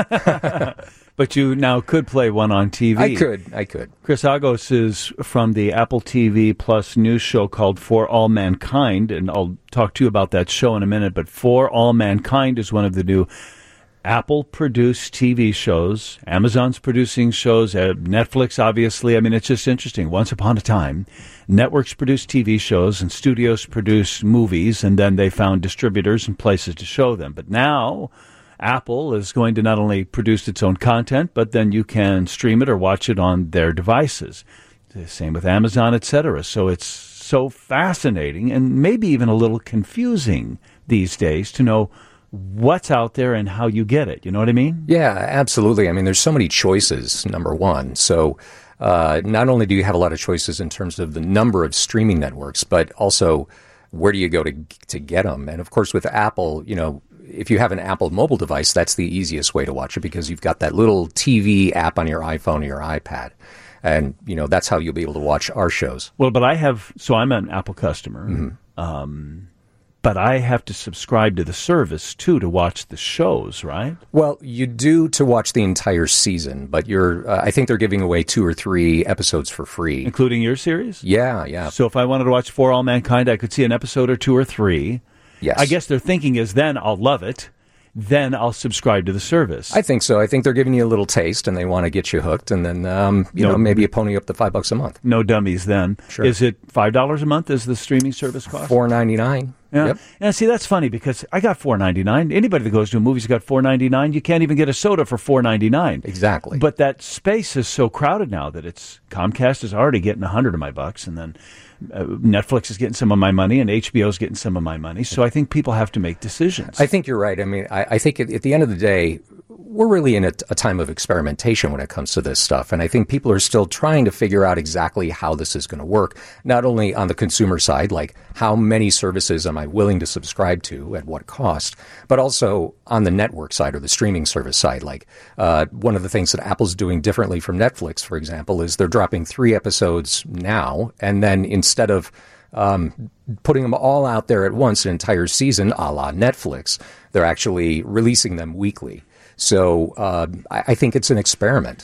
But you now could play one on T V. I could. I could. Chris Agos is from the Apple T V Plus news show called For All Mankind, and I'll talk to you about that show in a minute. But For All Mankind is one of the new Apple-produced T V shows. Amazon's producing shows. Uh, Netflix, obviously. I mean, it's just interesting. Once upon a time, networks produced T V shows and studios produced movies, and then they found distributors and places to show them. But now Apple is going to not only produce its own content, but then you can stream it or watch it on their devices. The same with Amazon, et cetera. So it's so fascinating and maybe even a little confusing these days to know what's out there and how you get it. You know what I mean? Yeah, absolutely. I mean, there's so many choices, number one. So uh, not only do you have a lot of choices in terms of the number of streaming networks, but also where do you go to to get them? And of course, with Apple, you know, if you have an Apple mobile device, that's the easiest way to watch it because you've got that little T V app on your iPhone or your iPad. And, you know, that's how you'll be able to watch our shows. Well, but I have, so I'm an Apple customer, Mm-hmm. um, but I have to subscribe to the service, too, to watch the shows, right? Well, you do to watch the entire season, but you're, uh, I think they're giving away two or three episodes for free. Including your series? Yeah, yeah. So if I wanted to watch For All Mankind, I could see an episode or two or three. Yes. I guess their thinking is then I'll love it, then I'll subscribe to the service. I think so. I think they're giving you a little taste, and they want to get you hooked, and then um, you No- know maybe you pony up to five bucks a month. No dummies then. Sure. Is it five dollars a month is the streaming service cost? Four ninety nine. Yeah. Yep. And see, that's funny because I got four ninety nine. Anybody that goes to a movie's got four ninety nine. You can't even get a soda for four ninety nine. Exactly. But that space is so crowded now that it's Comcast is already getting a hundred of my bucks, and then uh, Netflix is getting some of my money, and H B O is getting some of my money. So I think people have to make decisions. I think you're right. I mean, I, I think at, at the end of the day, we're really in a, a time of experimentation when it comes to this stuff. And I think people are still trying to figure out exactly how this is going to work, not only on the consumer side, like how many services am I willing to subscribe to at what cost, but also on the network side or the streaming service side. Like uh, one of the things that Apple's doing differently from Netflix, for example, is they're dropping three episodes now, and then instead of um, putting them all out there at once, an entire season, a la Netflix, they're actually releasing them weekly. So uh, I, I think it's an experiment.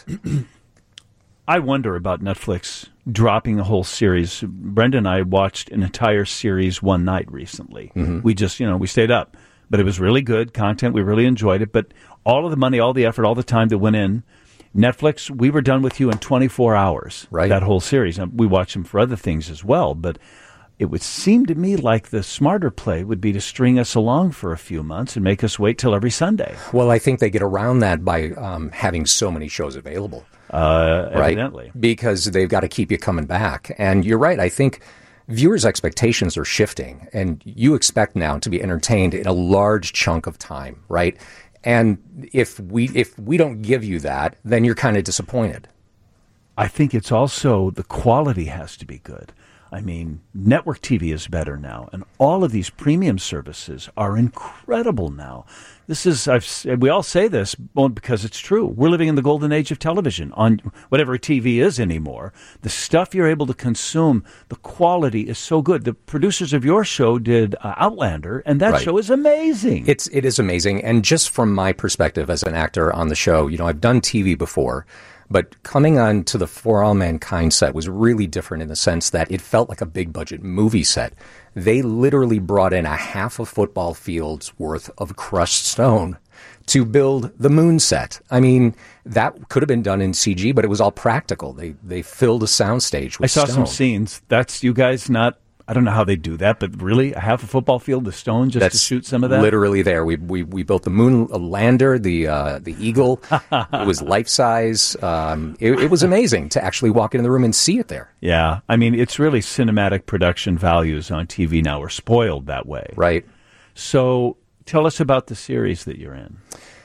I wonder about Netflix dropping a whole series. Brenda and I watched an entire series one night recently. Mhm. We just, you know, we stayed up. But it was really good content. We really enjoyed it. But all of the money, all the effort, all the time that went in, Netflix, we were done with you in twenty-four hours. Right. That whole series. Now, we watched them for other things as well. But it would seem to me like the smarter play would be to string us along for a few months and make us wait till every Sunday. Well, I think they get around that by um, having so many shows available. Uh, right? Evidently. Because they've got to keep you coming back. And you're right. I think viewers' expectations are shifting, and you expect now to be entertained in a large chunk of time, right? And if we if we don't give you that, then you're kind of disappointed. I think it's also the quality has to be good. I mean, network T V is better now, and all of these premium services are incredible now. This is, I've, we all say this because it's true. We're living in the golden age of television on whatever T V is anymore. The stuff you're able to consume, the quality is so good. The producers of your show did uh, Outlander, and that Right. show is amazing. It's it is amazing, and just from my perspective as an actor on the show, you know, I've done T V before. But coming on to the For All Mankind set was really different in the sense that it felt like a big budget movie set. They literally brought in a half a football field's worth of crushed stone to build the moon set. I mean, that could have been done in C G, but it was all practical. They they filled a soundstage with I saw some stone. scenes. That's you guys not, I don't know how they do that, but really, a half a football field of stone just That's to shoot some of that? Literally there. We we we built the moon lander, the uh, the eagle. It was life size. Um, it, it was amazing to actually walk into the room and see it there. Yeah, I mean, it's really cinematic production values on T V now. We're spoiled that way. Right. So tell us about the series that you're in.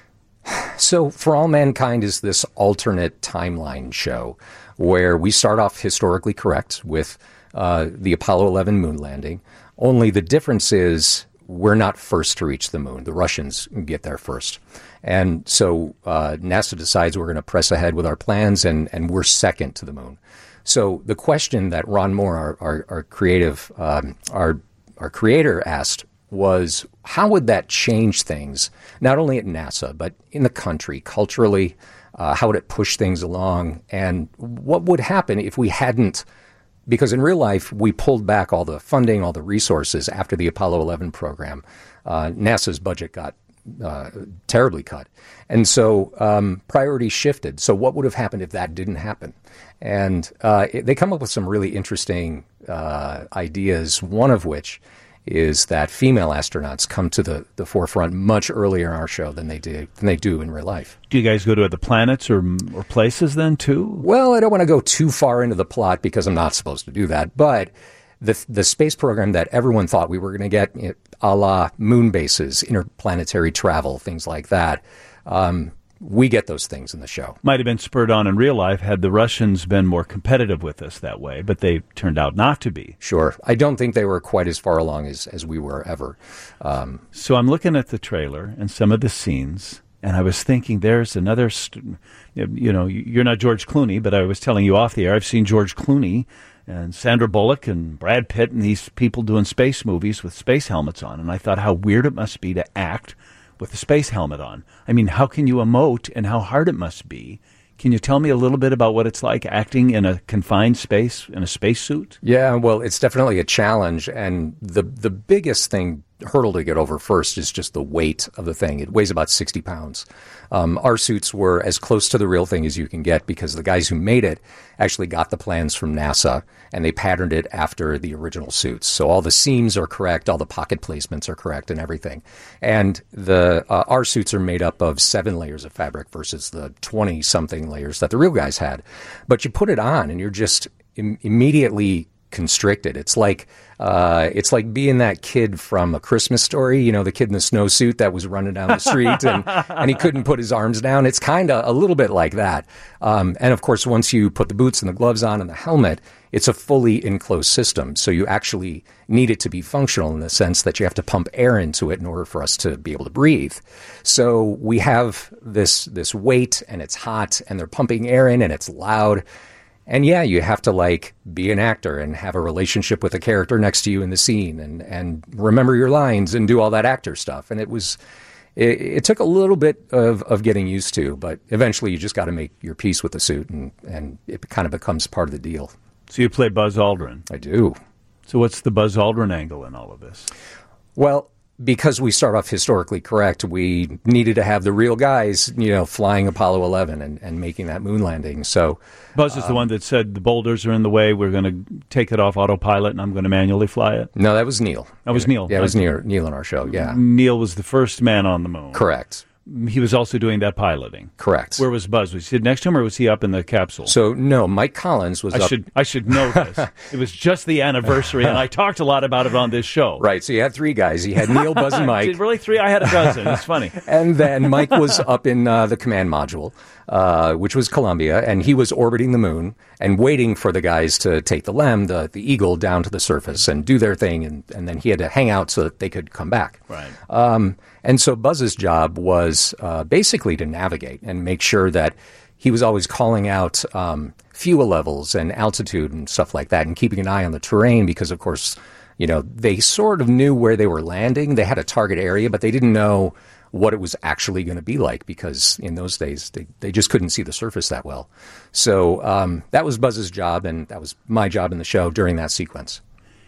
So For All Mankind is this alternate timeline show where we start off historically correct with uh, the Apollo eleven moon landing. Only the difference is we're not first to reach the moon. The Russians get there first. And so uh, NASA decides we're going to press ahead with our plans, and, and we're second to the moon. So the question that Ron Moore, our, our, our creative, um, our, our creator asked was, how would that change things, not only at NASA, but in the country, culturally? Uh, how would it push things along? And what would happen if we hadn't, because in real life, we pulled back all the funding, all the resources after the Apollo eleven program. Uh, NASA's budget got uh, terribly cut. And so um, priorities shifted. So what would have happened if that didn't happen? And uh, it, they come up with some really interesting uh, ideas, one of which is that female astronauts come to the, the forefront much earlier in our show than they do than they do in real life. Do you guys go to other planets or or places then too? Well, I don't want to go too far into the plot because I'm not supposed to do that. But the the space program that everyone thought we were going to get, you know, a la moon bases, interplanetary travel, things like that, um, we get those things in the show. Might have been spurred on in real life had the Russians been more competitive with us that way, but they turned out not to be. Sure. I don't think they were quite as far along as, as we were ever. Um, so I'm looking at the trailer and some of the scenes, and I was thinking there's another, st- you know, you're not George Clooney, but I was telling you off the air, I've seen George Clooney and Sandra Bullock and Brad Pitt and these people doing space movies with space helmets on, and I thought how weird it must be to act with a space helmet on. I mean, how can you emote and how hard it must be? Can you tell me a little bit about what it's like acting in a confined space, in a spacesuit? Yeah, well, it's definitely a challenge. And the the biggest thing, hurdle to get over first is just the weight of the thing. It weighs about sixty pounds. Um, our suits were as close to the real thing as you can get because the guys who made it actually got the plans from NASA and they patterned it after the original suits. So all the seams are correct, all the pocket placements are correct and everything. And the uh, our suits are made up of seven layers of fabric versus the twenty-something layers that the real guys had. But you put it on and you're just im- immediately constricted. It's like uh, it's like being that kid from A Christmas Story, you know, the kid in the snowsuit that was running down the street and, and he couldn't put his arms down. It's kind of a little bit like that. Um, and of course, once you put the boots and the gloves on and the helmet, it's a fully enclosed system. So you actually need it to be functional in the sense that you have to pump air into it in order for us to be able to breathe. So we have this this weight and it's hot and they're pumping air in and it's loud. And yeah, you have to like be an actor and have a relationship with a character next to you in the scene and, and remember your lines and do all that actor stuff. And it was, it, it took a little bit of, of getting used to, but eventually you just got to make your peace with the suit and, and it kind of becomes part of the deal. So you play Buzz Aldrin. I do. So what's the Buzz Aldrin angle in all of this? Well, because we start off historically correct, we needed to have the real guys, you know, flying Apollo eleven and, and making that moon landing. So Buzz is um, the one that said the boulders are in the way. We're going to take it off autopilot, and I'm going to manually fly it. No, that was Neil. That was Neil. Yeah, it was Neil. Neil on our show. Yeah, Neil was the first man on the moon. Correct. he was also doing that piloting. Correct. Where was Buzz? Was he next to him, or was he up in the capsule? So no, Mike Collins was I up. should I should know this. It was just the anniversary, and I talked a lot about it on this show. Right. So you had three guys. You had Neil, Buzz, and Mike. Really, three? I had a dozen. It's funny. And then Mike was up in uh, the command module, uh, which was Columbia, and he was orbiting the moon and waiting for the guys to take the LEM, the, the Eagle, down to the surface and do their thing, and, and then he had to hang out so that they could come back. Right. Um, and so Buzz's job was uh, basically to navigate and make sure that he was always calling out um, fuel levels and altitude and stuff like that, and keeping an eye on the terrain because, of course, you know, they sort of knew where they were landing. They had a target area, but they didn't know what it was actually going to be like because in those days they, they just couldn't see the surface that well. So um, that was Buzz's job, and that was my job in the show during that sequence.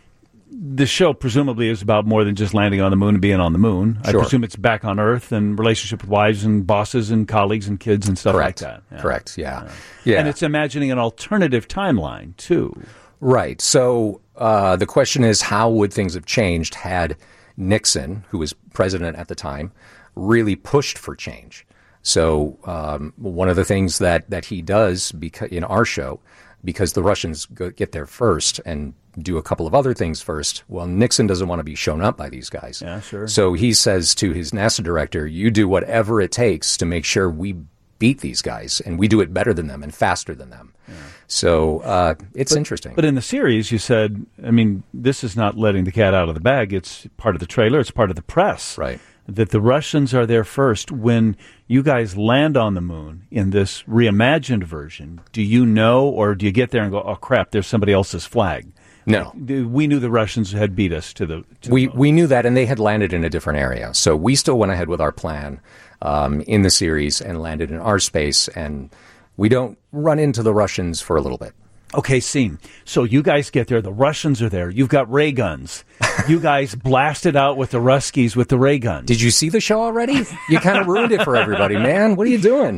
The show presumably is about more than just landing on the moon and being on the moon. Sure. I presume it's back on Earth and relationship with wives and bosses and colleagues and kids and stuff Correct. like that. Yeah. Correct, yeah. yeah. And it's imagining an alternative timeline, too. Right. So uh, the question is, how would things have changed had Nixon, who was president at the time, really pushed for change? So um, one of the things that, that he does beca- in our show, because the Russians go, get there first and do a couple of other things first, well, Nixon doesn't want to be shown up by these guys. Yeah, sure. So he says to his NASA director, you do whatever it takes to make sure we beat these guys, and we do it better than them and faster than them. Yeah. So uh, it's but, interesting. But in the series, you said, I mean, this is not letting the cat out of the bag. It's part of the trailer. It's part of the press. Right. That the Russians are there first. When you guys land on the moon in this reimagined version, do you know, or do you get there and go, oh, crap, there's somebody else's flag? No. We knew the Russians had beat us to the... To we the we knew that, and they had landed in a different area. So we still went ahead with our plan um, in the series and landed in our space, and we don't run into the Russians for a little bit. Okay, scene. So you guys get there. The Russians are there. You've got ray guns. You guys blasted out with the Ruskies with the ray guns. Did you see the show already? You kind of ruined it for everybody, man. What are you doing?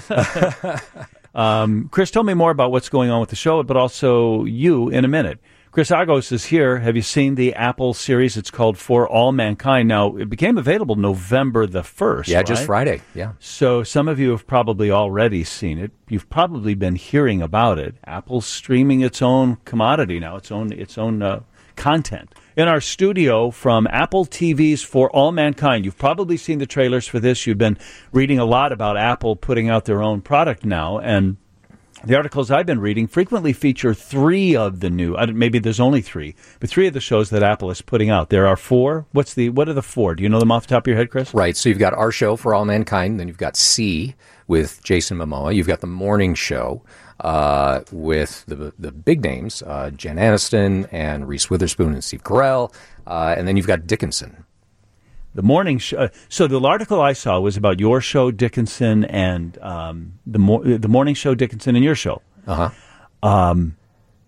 um, Chris, tell me more about what's going on with the show, but also you in a minute. Chris Agos is here. Have you seen the Apple series? It's called For All Mankind. Now, it became available November the first, Yeah, right? just Friday, yeah. So some of you have probably already seen it. You've probably been hearing about it. Apple's streaming its own commodity now, its own its own uh, content. In our studio from Apple T V's For All Mankind, you've probably seen the trailers for this. You've been reading a lot about Apple putting out their own product now, and the articles I've been reading frequently feature three of the new, maybe there's only three, but three of the shows that Apple is putting out. There are four. What's the? What are the four? Do you know them off the top of your head, Chris? Right. So you've got our show, For All Mankind. Then you've got C with Jason Momoa. You've got the morning show uh, with the the big names, uh, Jen Aniston and Reese Witherspoon and Steve Carell. Uh, and then you've got Dickinson. The morning show. Uh, so the article I saw was about your show, Dickinson, and um, the mo- the morning show, Dickinson, and your show. Uh huh. Um,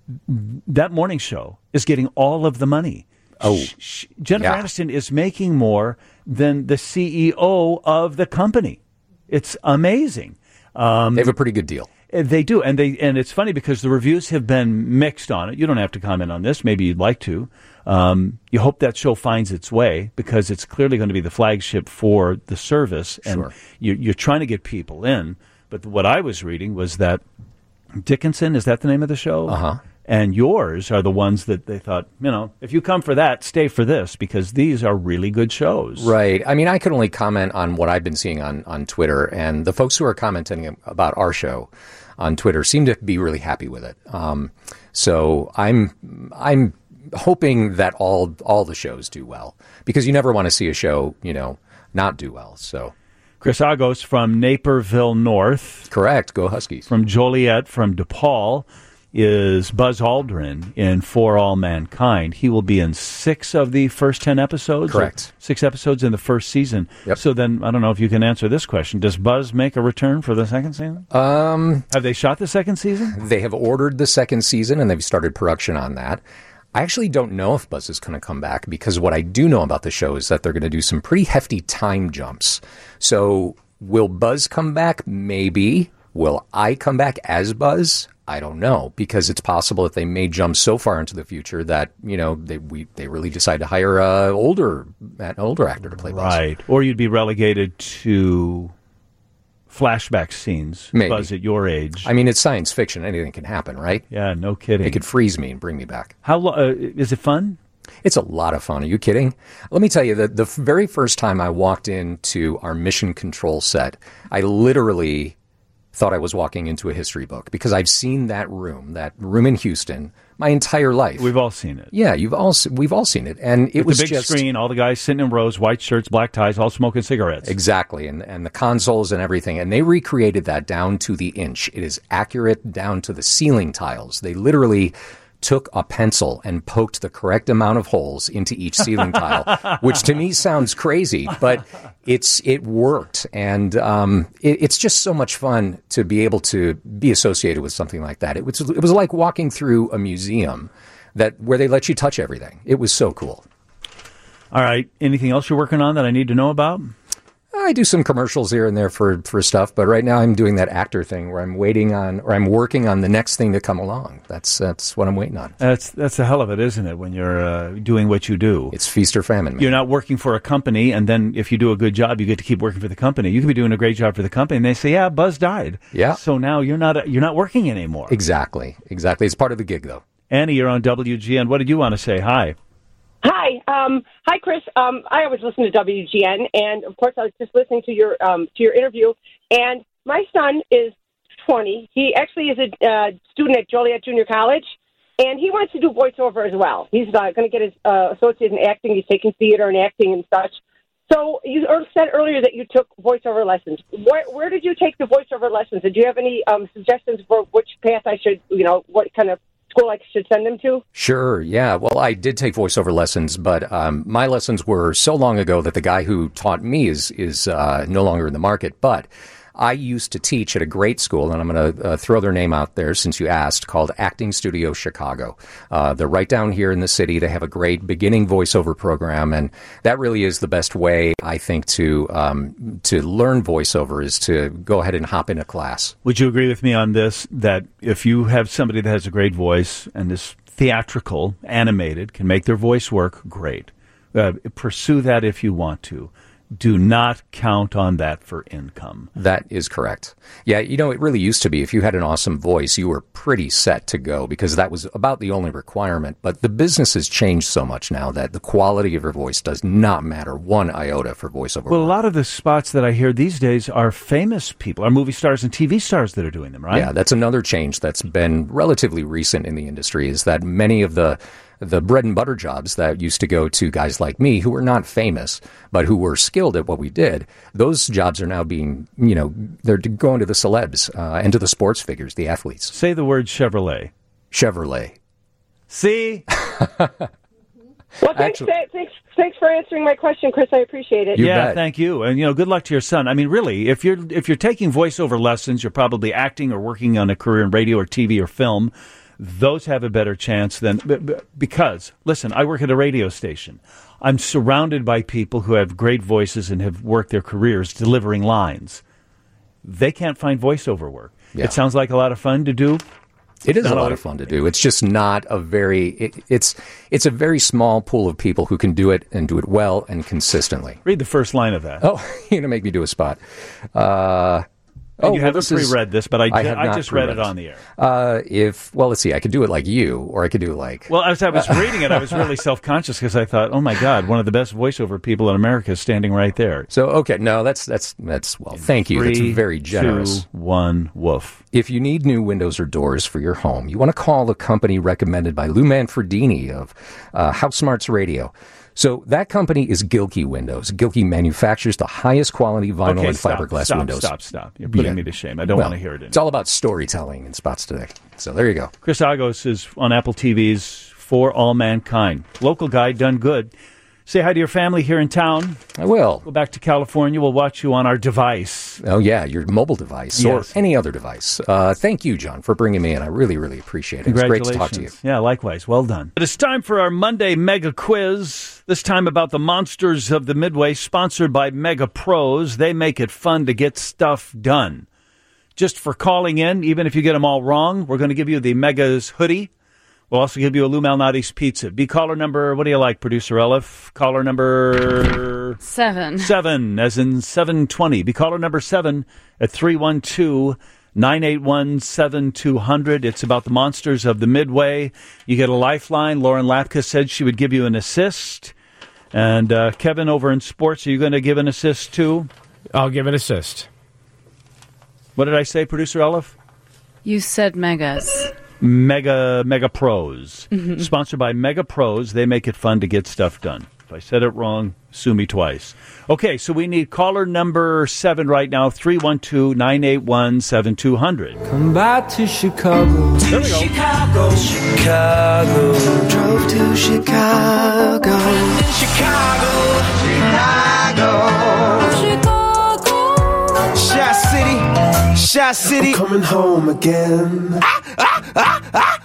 that morning show is getting all of the money. Oh, sh- sh- Jennifer yeah. Aniston is making more than the C E O of the company. It's amazing. Um, they have a pretty good deal. They do, and they and it's funny because the reviews have been mixed on it. You don't have to comment on this. Maybe you'd like to. Um, you hope that show finds its way because it's clearly going to be the flagship for the service, and sure. you, you're trying to get people in. But what I was reading was that Dickinson, is that the name of the show? Uh-huh. And yours are the ones that they thought, you know, if you come for that, stay for this, because these are really good shows. Right. I mean, I can only comment on what I've been seeing on, on Twitter, and the folks who are commenting about our show on Twitter seem to be really happy with it. Um, so I'm I'm hoping that all all the shows do well, because you never want to see a show, you know, not do well. So. Chris Agos from Naperville North. Correct. Go Huskies. From Joliet, from DePaul, is Buzz Aldrin in For All Mankind. He will be in six of the first ten episodes. Correct. Six episodes in the first season. Yep. So then, I don't know if you can answer this question. Does Buzz make a return for the second season? Um, Have they shot the second season? They have ordered the second season, and they've started production on that. I actually don't know if Buzz is going to come back, because what I do know about the show is that they're going to do some pretty hefty time jumps. So will Buzz come back? Maybe. Will I come back as Buzz? I don't know, because it's possible that they may jump so far into the future that, you know, they we they really decide to hire a older an older actor to play Buzz. Right. Or you'd be relegated to flashback scenes, Maybe. Buzz at your age. I mean, it's science fiction. Anything can happen, right? Yeah, no kidding. It could freeze me and bring me back. How lo- uh, is it fun? It's a lot of fun. Are you kidding? Let me tell you that the very first time I walked into our mission control set, I literally thought I was walking into a history book, because I've seen that room, that room in Houston, my entire life. We've all seen it. Yeah, you've all we've all seen it, and it With was the big just screen, all the guys sitting in rows, white shirts, black ties, all smoking cigarettes. Exactly, and and the consoles and everything, and they recreated that down to the inch. It is accurate down to the ceiling tiles. They literally took a pencil and poked the correct amount of holes into each ceiling tile, which to me sounds crazy, but it's it worked. And um, it, it's just so much fun to be able to be associated with something like that. It was it was like walking through a museum that where they let you touch everything. It was so cool. All right. Anything else you're working on that I need to know about? I do some commercials here and there for, for stuff, but right now I'm doing that actor thing where I'm waiting on, or I'm working on the next thing to come along. That's that's what I'm waiting on. That's that's the hell of it, isn't it? When you're uh, doing what you do, it's feast or famine. Man. You're not working for a company, and then if you do a good job, you get to keep working for the company. You could be doing a great job for the company, and they say, "Yeah, Buzz died." Yeah. So now you're not you're not working anymore. Exactly. Exactly. It's part of the gig, though. Annie, you're on W G N. What did you want to say? Hi. Hi, um, hi, Chris. Um, I always listen to W G N, and of course, I was just listening to your um, to your interview. And my son is twenty. He actually is a uh, student at Joliet Junior College, and he wants to do voiceover as well. He's uh, going to get his uh, associate in acting. He's taking theater and acting and such. So you said earlier that you took voiceover lessons. Where, where did you take the voiceover lessons? Did you have any um, suggestions for which path I should, you know, what kind of school I should send them to? Sure, yeah. Well, I did take voiceover lessons, but um, my lessons were so long ago that the guy who taught me is is uh, no longer in the market. But I used to teach at a great school, and I'm going to uh, throw their name out there since you asked, called Acting Studio Chicago. Uh, they're right down here in the city. They have a great beginning voiceover program, and that really is the best way, I think, to um, to learn voiceover is to go ahead and hop in a class. Would you agree with me on this, that if you have somebody that has a great voice and is theatrical, animated, can make their voice work, great. Uh, pursue that if you want to. Do not count on that for income. That is correct. Yeah, you know, it really used to be if you had an awesome voice, you were pretty set to go because that was about the only requirement. But the business has changed so much now that the quality of your voice does not matter one iota for voiceover. Well, a lot of the spots that I hear these days are famous people, are movie stars and T V stars that are doing them, right? Yeah, that's another change that's been relatively recent in the industry is that many of the the bread and butter jobs that used to go to guys like me who were not famous, but who were skilled at what we did, those jobs are now being, you know, they're going to the celebs uh, and to the sports figures, the athletes. Say the word Chevrolet. Chevrolet. See? Well, thanks, Actually, thanks, thanks for answering my question, Chris. I appreciate it. Yeah, thank you. And, you know, good luck to your son. I mean, really, if you're if you're taking voiceover lessons, you're probably acting or working on a career in radio or T V or film. Those have a better chance than, because, listen, I work at a radio station. I'm surrounded by people who have great voices and have worked their careers delivering lines. They can't find voiceover work. Yeah. It sounds like a lot of fun to do. It is Not a lot always- of fun to do. It's just not a very, it, it's it's a very small pool of people who can do it and do it well and consistently. Read the first line of that. Oh, you're going to make me do a spot. Uh, And oh, you well, haven't this is- pre-read this, but I, I ju- have I not just read it pre-read on the air. Uh, if, well, let's see, I could do it like you, or I could do it like... Well, as I was reading it, I was really self-conscious because I thought, oh, my God, one of the best voiceover people in America is standing right there. So, okay, no, that's, that's, that's well, thank you. That's Three, very generous. two, one, woof. If you need new windows or doors for your home, you want to call the company recommended by Lou Manfredini of uh, House Smarts Radio. So that company is Gilkey Windows. Gilkey manufactures the highest quality vinyl Okay, and stop, fiberglass stop, windows. Stop, stop, You're putting Yeah. me to shame. I don't Well, want to hear it. It's all about storytelling in spots today. So there you go. Chris Agos is on Apple T V's For All Mankind. Local guy, done good. Say hi to your family here in town. I will. Go back to California. We'll watch you on our device. Oh, yeah, your mobile device Yes. or any other device. Uh, thank you, John, for bringing me in. I really, really appreciate it. It's great to talk to you. Yeah, likewise. Well done. It is time for our Monday Mega Quiz. This time about the Monsters of the Midway, sponsored by Mega Pros. They make it fun to get stuff done. just for calling in, even if you get them all wrong. We're going to give you the Megas hoodie. We'll also give you a Lou Malnati's pizza. Be caller number, what do you like, Producer Elif? Caller number... Seven. Seven, as in seven twenty. Be caller number seven at three one two, nine eight one, seven two zero zero. It's about the monsters of the Midway. You get a lifeline. Lauren Lapka said she would give you an assist. And uh, Kevin, over in sports, are you going to give an assist too? I'll give an assist. What did I say, Producer Elif? You said Megas. Mega Mega Pros. Mhm. Sponsored by Mega Pros. They make it fun to get stuff done. If I said it wrong, sue me twice. Okay, so we need caller number seven right now, three one two, nine eight one, seven two zero zero. Come back to Chicago. There we go. Chicago, Chicago. Drove to Chicago. In Chicago, Chicago, Chicago. Shot City, Shot City. I'm coming home again. Ah, ah, ah, ah.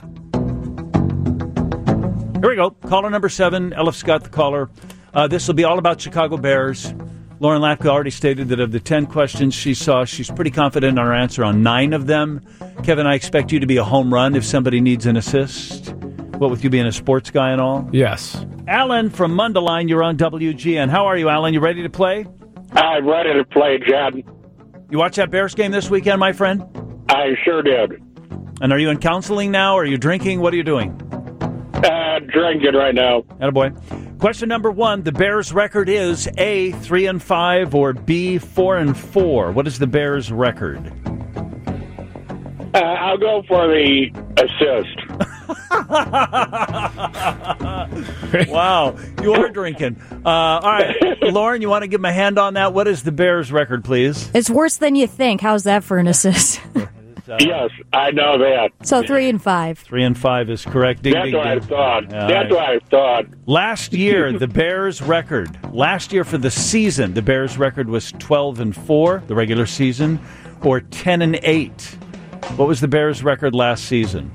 Here we go. Caller number seven. Elif Scott, the caller. Uh, this will be all about Chicago Bears. Lauren Lapka already stated that of the ten questions she saw, she's pretty confident on her answer on nine of them. Kevin, I expect you to be a home run if somebody needs an assist. What with you being a sports guy and all? Yes. Alan from Mundelein, you're on W G N. How are you, Alan? You ready to play? I'm ready to play, John. You watch that Bears game this weekend, my friend? I sure did. And are you in counseling now? Are you drinking? What are you doing? Uh, drinking right now. Attaboy. Question number one. The Bears' record is A, three and five, or B, four and four. What is the Bears' record? Uh, I'll go for the assist. Wow, you are drinking. Uh, all right, Lauren, you want to give him a hand on that? What is the Bears' record, please? It's worse than you think. How's that for an assist? Uh, yes, I know that. So three and five. Three and five is correct. Ding, That's ding, what I ding. thought. All That's right. what I thought. Last year, the Bears' record. Last year for the season, the Bears' record was twelve and four, the regular season, or ten and eight. What was the Bears' record last season?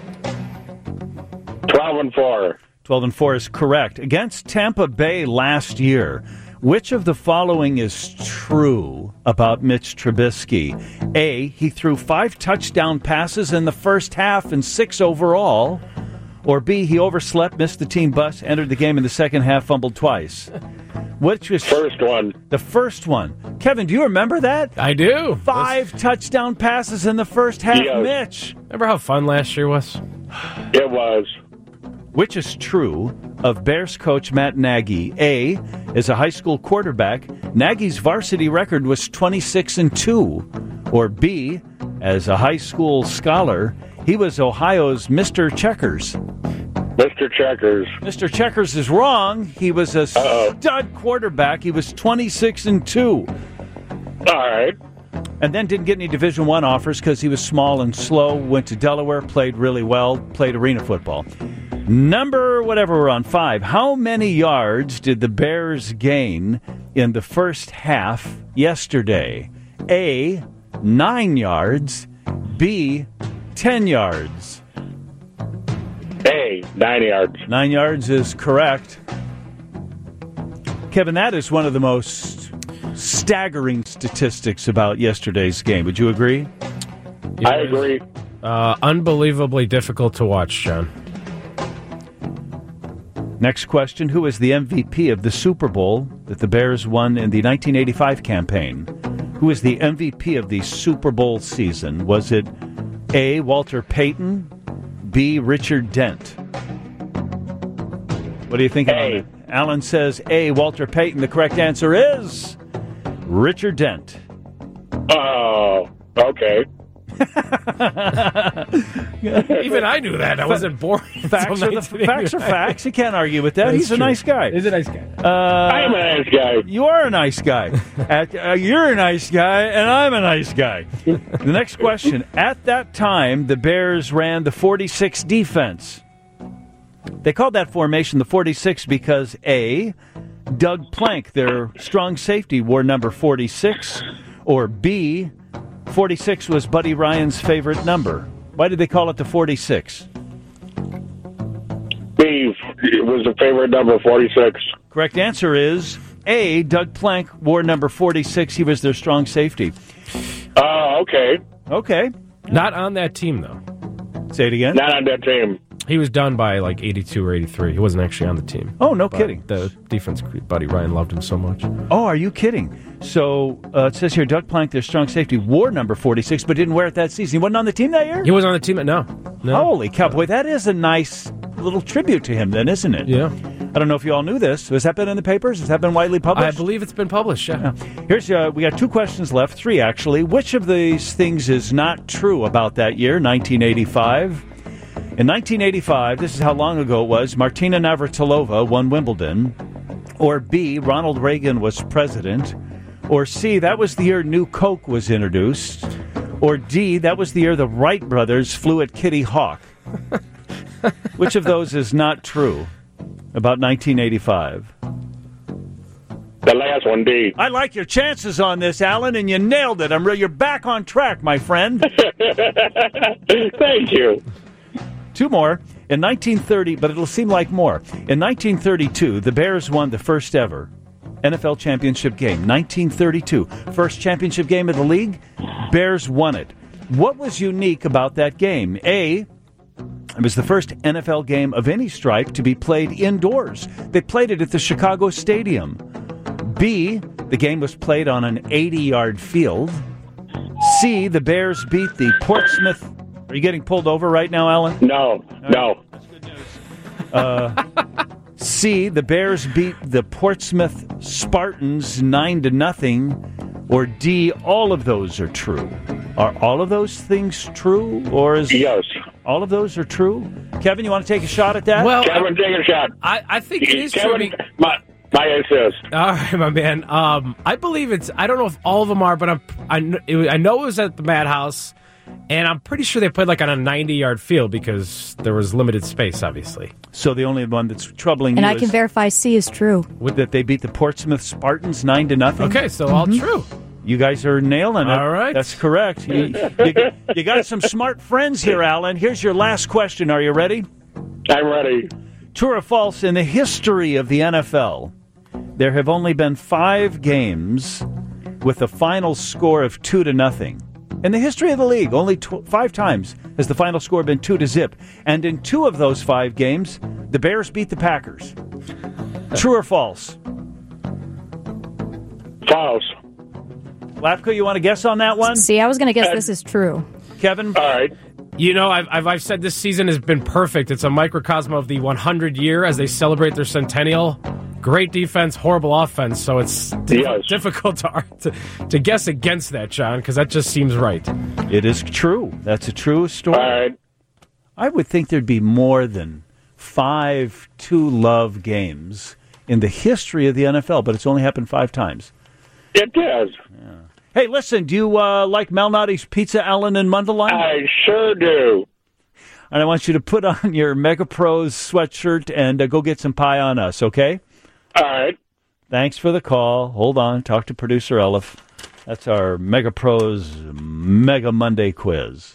Twelve and four. Twelve and four is correct. Against Tampa Bay last year, which of the following is true about Mitch Trubisky? A, he threw five touchdown passes in the first half and six overall. Or B, he overslept, missed the team bus, entered the game in the second half, fumbled twice. Which was first one? The first one. Kevin, do you remember that? I do. Five touchdown passes in the first half, Yes. Mitch. Remember how fun last year was? It was. Which is true of Bears coach Matt Nagy? A, as a high school quarterback, Nagy's varsity record was twenty-six and two. Or B, as a high school scholar, he was Ohio's Mister Checkers. Mister Checkers. Mister Checkers is wrong. He was a Uh-oh. stud quarterback. He was twenty-six and two. All right. And then didn't get any Division One offers because he was small and slow. Went to Delaware, played really well, played arena football. Number whatever we're on, five. How many yards did the Bears gain in the first half yesterday? A, nine yards. B, ten yards. A, nine yards. Nine yards is correct. Kevin, that is one of the most staggering statistics about yesterday's game. Would you agree? I agree. Uh, unbelievably difficult to watch, John. Next question. Who is the M V P of the Super Bowl that the Bears won in the nineteen eighty-five campaign? Who is the M V P of the Super Bowl season? Was it A, Walter Payton, B, Richard Dent? What are you thinking on it? Alan says A, Walter Payton. The correct answer is Richard Dent. Oh, okay. Even I knew that. I wasn't born. Facts are, the, facts are facts. You can't argue with that. That's He's a true. nice guy. He's a nice guy. Uh, I am a nice guy. You are a nice guy. At, uh, you're a nice guy, and I'm a nice guy. The next question. At that time, the Bears ran the forty-six defense. They called that formation the forty-six because A, Doug Plank, their strong safety, wore number forty-six, or B, forty-six was Buddy Ryan's favorite number. Why did they call it the forty-six? B was the favorite number, forty-six. Correct answer is A, Doug Plank wore number forty-six. He was their strong safety. Oh, okay. Okay. Not on that team, though. Say it again? Not on that team. He was done by like eighty-two or eighty-three. He wasn't actually on the team. Oh, no But kidding. The defense buddy Ryan loved him so much. Oh, are you kidding? So uh, it says here, Doug Plank, their strong safety, wore number forty-six, but didn't wear it that season. He wasn't on the team that year? He wasn't on the team. No. no. Holy cow, boy, that is a nice little tribute to him then, isn't it? Yeah. I don't know if you all knew this. Has that been in the papers? Has that been widely published? I believe it's been published, yeah. yeah. Here's, uh, we got two questions left, three actually. Which of these things is not true about that year, nineteen eighty-five? In nineteen eighty-five, this is how long ago it was, Martina Navratilova won Wimbledon. Or B, Ronald Reagan was president. Or C, that was the year New Coke was introduced. Or D, that was the year the Wright brothers flew at Kitty Hawk. Which of those is not true about nineteen eighty-five? The last one, D. I like your chances on this, Alan, and you nailed it. I'm re- You're back on track, my friend. Thank you. Two more. In nineteen thirty, but it'll seem like more. In nineteen thirty-two, the Bears won the first ever N F L championship game. nineteen thirty-two. First championship game of the league, Bears won it. What was unique about that game? A, it was the first N F L game of any stripe to be played indoors. They played it at the Chicago Stadium. B, the game was played on an eighty-yard field. C, the Bears beat the Portsmouth... Are you getting pulled over right now, Alan? No, right. no. That's good news. Uh, C, the Bears beat the Portsmouth Spartans nine to nothing. Or D, all of those are true. Are all of those things true? Or is yes. all of those are true? Kevin, you want to take a shot at that? Well, Kevin, take a shot. I, I think it is Kevin, true. my, my assist. All right, my man. Um, I believe it's, I don't know if all of them are, but I'm, I, kn- it, I know it was at the Madhouse. And I'm pretty sure they played like on a ninety-yard field because there was limited space, obviously. So the only one that's troubling And you I can is verify C is true. with that they beat the Portsmouth Spartans nine to nothing. Okay, so all true. You guys are nailing it. All right. That's correct. You, you, you got some smart friends here, Alan. Here's your last question. Are you ready? I'm ready. True or false, in the history of the N F L, there have only been five games with a final score of two to nothing. In the history of the league, only tw- five times has the final score been two to zip. And in two of those five games, the Bears beat the Packers. True or false? False. Lapko, you want to guess on that one? See, I was going to guess this is true. Kevin? All right. You know, I've, I've, I've said this season has been perfect. It's a microcosm of the one hundred year as they celebrate their centennial. Great defense, horrible offense. So it's di- Yes. difficult to, to to guess against that, John, because that just seems right. It is true. That's a true story. All right. I would think there'd be more than five two-love games in the history of the N F L, but it's only happened five times. It does. Hey, listen, do you uh, like Malnati's Pizza, Allen and Mundelein? I sure do. And I want you to put on your Mega Pros sweatshirt and uh, go get some pie on us, okay? All right. Thanks for the call. Hold on. Talk to producer Elif. That's our Mega Pros Mega Monday quiz.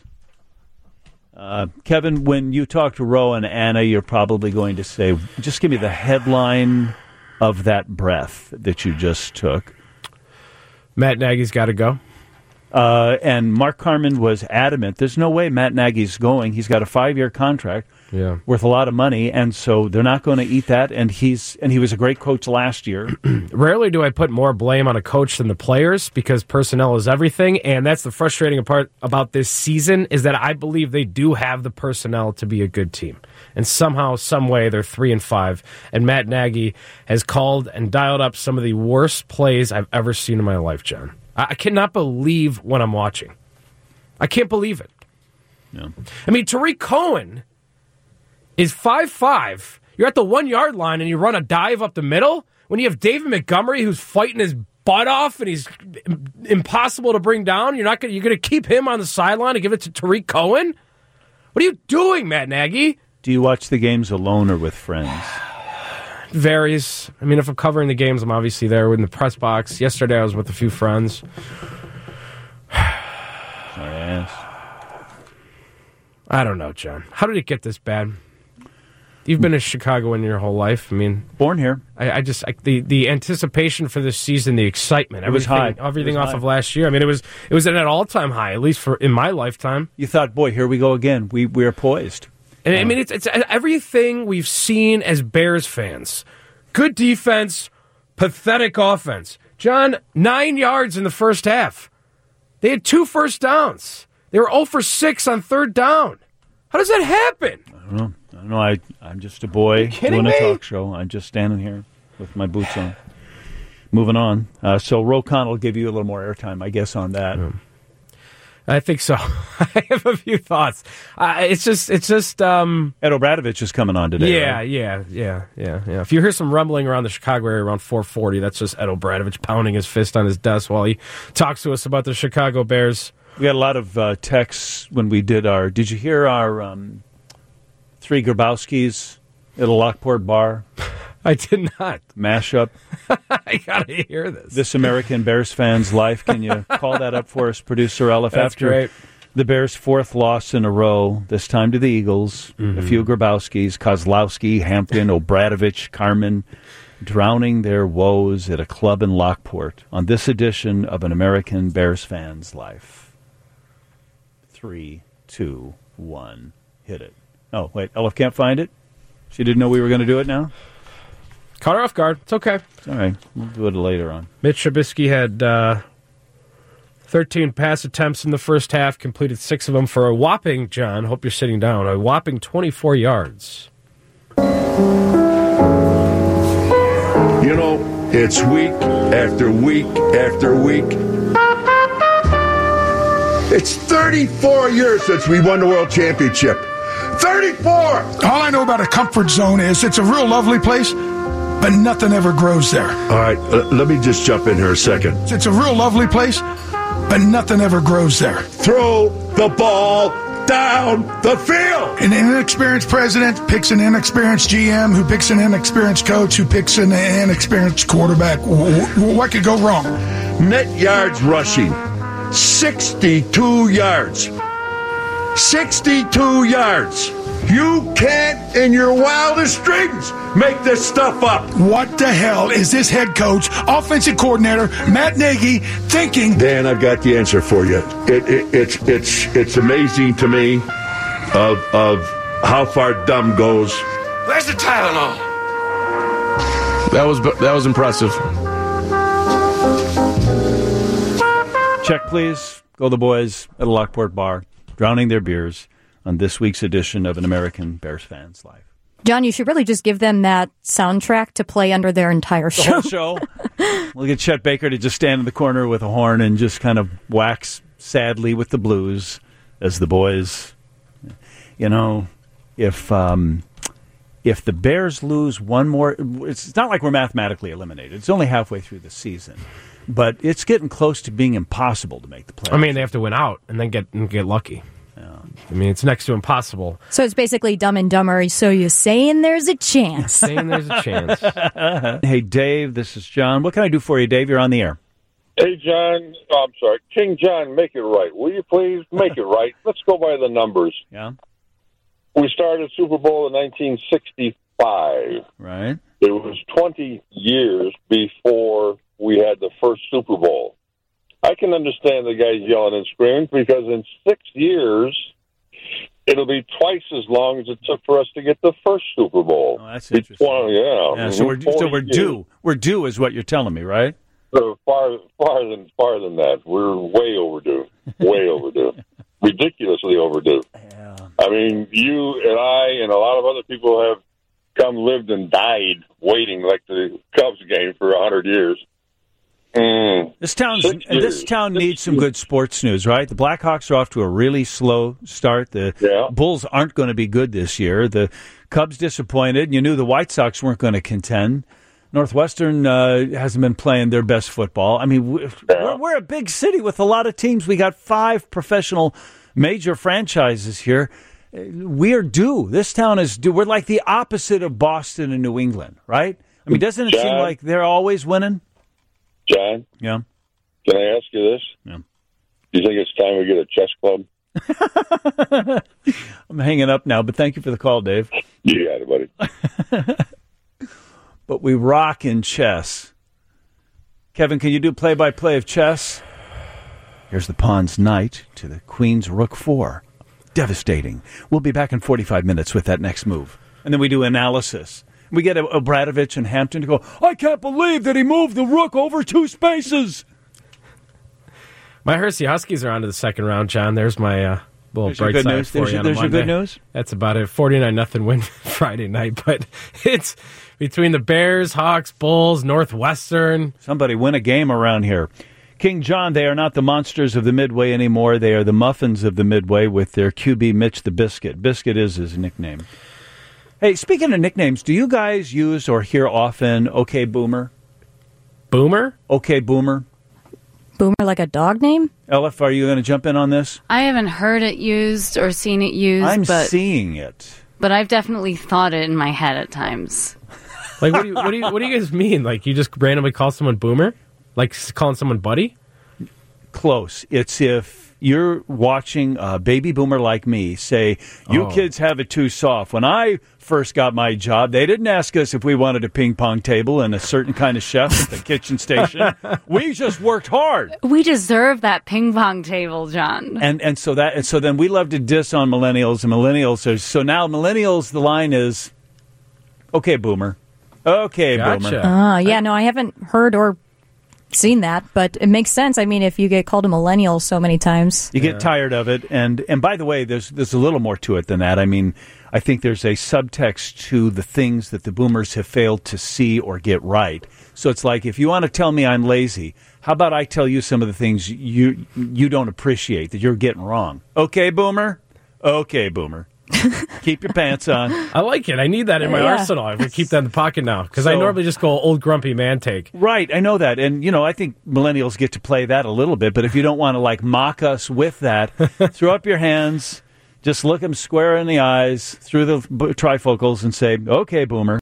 Uh, Kevin, when you talk to Ro and Anna, you're probably going to say, just give me the headline of that breath that you just took. Matt Nagy's got to go. Uh, and Mark Carman was adamant, there's no way Matt Nagy's going. He's got a five-year contract. Yeah. Worth a lot of money, and so they're not going to eat that. And he's and he was a great coach last year. Rarely do I put more blame on a coach than the players because personnel is everything, and that's the frustrating part about this season is that I believe they do have the personnel to be a good team. And somehow, some way, they're three and five. And Matt Nagy has called and dialed up some of the worst plays I've ever seen in my life, John. I, I cannot believe what I'm watching. I can't believe it. No. I mean, Tariq Cohen is five five. You're at the one-yard line and you run a dive up the middle when you have David Montgomery who's fighting his butt off and he's impossible to bring down. You're not gonna, you're going to keep him on the sideline and give it to Tariq Cohen? What are you doing, Matt Nagy? Do you watch the games alone or with friends? Varies. I mean, if I'm covering the games, I'm obviously there in the press box. Yesterday I was with a few friends. Sorry, I asked. I don't know, John. How did it get this bad? You've been a Chicagoan your whole life. I mean, born here. I, I just I, the the anticipation for this season, the excitement, It was everything, high. everything It was off high. of last year. I mean, it was it was at an all time high, at least for in my lifetime. You thought, boy, here we go again. We we are poised. And I mean, it's it's everything we've seen as Bears fans. Good defense, pathetic offense. John, nine yards in the first half. They had two first downs. They were zero for six on third down. How does that happen? I don't know. I don't know. I, I'm just a boy kidding doing a me? talk show. I'm just standing here with my boots on. Moving on. Uh, so Ro Khan will give you a little more airtime, I guess, on that. I think so. I have a few thoughts. Uh, it's just, it's just. Um, Ed Obradovich is coming on today. yeah, right? yeah, yeah, yeah, yeah. If you hear some rumbling around the Chicago area around four forty, that's just Ed Obradovich pounding his fist on his desk while he talks to us about the Chicago Bears. We had a lot of uh, texts when we did our. Did you hear our um, Three Grabowskis at a Lockport bar? I did not. Mashup. I gotta hear this. This American Bears fan's life. Can you call that up for us, Producer Elif? That's After great. the Bears' fourth loss in a row, this time to the Eagles, Mm-hmm. a few Grabowskis, Kozlowski, Hampton, Obradovich, Carmen, drowning their woes at a club in Lockport on this edition of An American Bears Fan's Life. Three, two, one, hit it. Oh, wait, Elif can't find it? She didn't know we were going to do it now? Caught her off guard. It's okay. It's all right. We'll do it later on. Mitch Trubisky had uh, thirteen pass attempts in the first half, completed six of them for a whopping, John, hope you're sitting down, a whopping twenty-four yards. You know, it's week after week after week. It's thirty-four years since we won the World Championship. thirty-four! All I know about a comfort zone is it's a real lovely place, but nothing ever grows there. All right, uh, let me just jump in here a second. It's a real lovely place, but nothing ever grows there. Throw the ball down the field! An inexperienced president picks an inexperienced G M who picks an inexperienced coach who picks an inexperienced quarterback. W- w- What could go wrong? Net yards rushing, sixty-two yards. sixty-two yards. You can't, in your wildest dreams, make this stuff up. What the hell is this head coach, offensive coordinator, Matt Nagy, thinking? Dan, I've got the answer for you. It, it, it's it's it's amazing to me of of how far dumb goes. Where's the Tylenol? That was that was impressive. Check, please. Go the boys at a Lockport bar, drowning their beers on this week's edition of An American Bears Fan's Life. John, you should really just give them that soundtrack to play under their entire The show. whole show. We'll get Chet Baker to just stand in the corner with a horn and just kind of wax sadly with the blues as the boys. You know, if um, if the Bears lose one more, it's not like we're mathematically eliminated. It's only halfway through the season. But it's getting close to being impossible to make the playoffs. I mean, they have to win out and then get and get lucky. I mean, it's next to impossible. So it's basically Dumb and Dumber. So you're saying there's a chance. Saying there's a chance. Hey, Dave, this is John. What can I do for you, Dave? You're on the air. Hey, John. Oh, I'm sorry. King John, make it right. Will you please make it right? Let's go by the numbers. Yeah. We started Super Bowl in nineteen sixty-five. Right. It was twenty years before we had the first Super Bowl. I can understand the guys yelling and screaming because in six years, it'll be twice as long as it took for us to get the first Super Bowl. Oh, that's interesting. Well, yeah. Yeah, so we're so we're due. We're due, is what you're telling me, right? So far, far than far than that. We're way overdue. Way overdue. Ridiculously overdue. Yeah. I mean, you and I and a lot of other people have come, lived, and died waiting like the Cubs game for a hundred years. Mm. This town's Six this years. town needs some good sports news, right? The Blackhawks are off to a really slow start. The Yeah. Bulls aren't going to be good this year. The Cubs disappointed. You knew the White Sox weren't going to contend. Northwestern uh, hasn't been playing their best football. I mean, we're, we're, we're a big city with a lot of teams. We got five professional major franchises here. We are due. This town is due. We're like the opposite of Boston and New England, right? I mean, doesn't it seem John? like they're always winning? John, Yeah. can I ask you this? Yeah. Do you think it's time we get a chess club? I'm hanging up now, but thank you for the call, Dave. You got it, buddy. But we rock in chess. Kevin, can you do play-by-play of chess? Here's the pawn's knight to the queen's rook four. Devastating. We'll be back in forty-five minutes with that next move. And then we do analysis. We get Obradovich and Hampton to go, I can't believe that he moved the rook over two spaces. My Hershey Huskies are on to the second round, John. There's my uh, little There's your bright good side news. for There's you your- on a there's your good Monday. news? That's about it. forty-nine nothing win Friday night. But it's between the Bears, Hawks, Bulls, Northwestern. Somebody win a game around here. King John, they are not the monsters of the Midway anymore. They are the muffins of the Midway with their Q B Mitch the Biscuit. Biscuit is his nickname. Hey, speaking of nicknames, do you guys use or hear often OK Boomer? Boomer? OK Boomer. Boomer like a dog name? Elif, are you going to jump in on this? I haven't heard it used or seen it used, I'm but seeing it. but I've definitely thought it in my head at times. Like, what do you what do you what do you guys mean? Like, you just randomly call someone Boomer? Like s- calling someone buddy? Close. It's if you're watching a baby boomer like me say, you Oh. kids have it too soft. When I first got my job, they didn't ask us if we wanted a ping pong table and a certain kind of chef at the kitchen station. We just worked hard. We deserve that ping pong table, John. And and so that and so then we love to diss on millennials and millennials are, so now millennials the line is okay boomer. Okay boomer. Ah, yeah, no, I haven't heard or seen that, but it makes sense. I mean, if you get called a millennial so many times. You get tired of it, and and by the way, there's there's a little more to it than that. I mean, I think there's a subtext to the things that the boomers have failed to see or get right. So it's like, if you want to tell me I'm lazy, how about I tell you some of the things you you don't appreciate that you're getting wrong? Okay, boomer. Okay, boomer. Keep your pants on. I like it. I need that in my Yeah. arsenal. I can keep that in the pocket now because I So- normally just go old grumpy man take. Right, I know that. And, you know, I think millennials get to play that a little bit. But if you don't want to, like, mock us with that, throw up your hands, just look them square in the eyes through the b- trifocals and say, okay, boomer.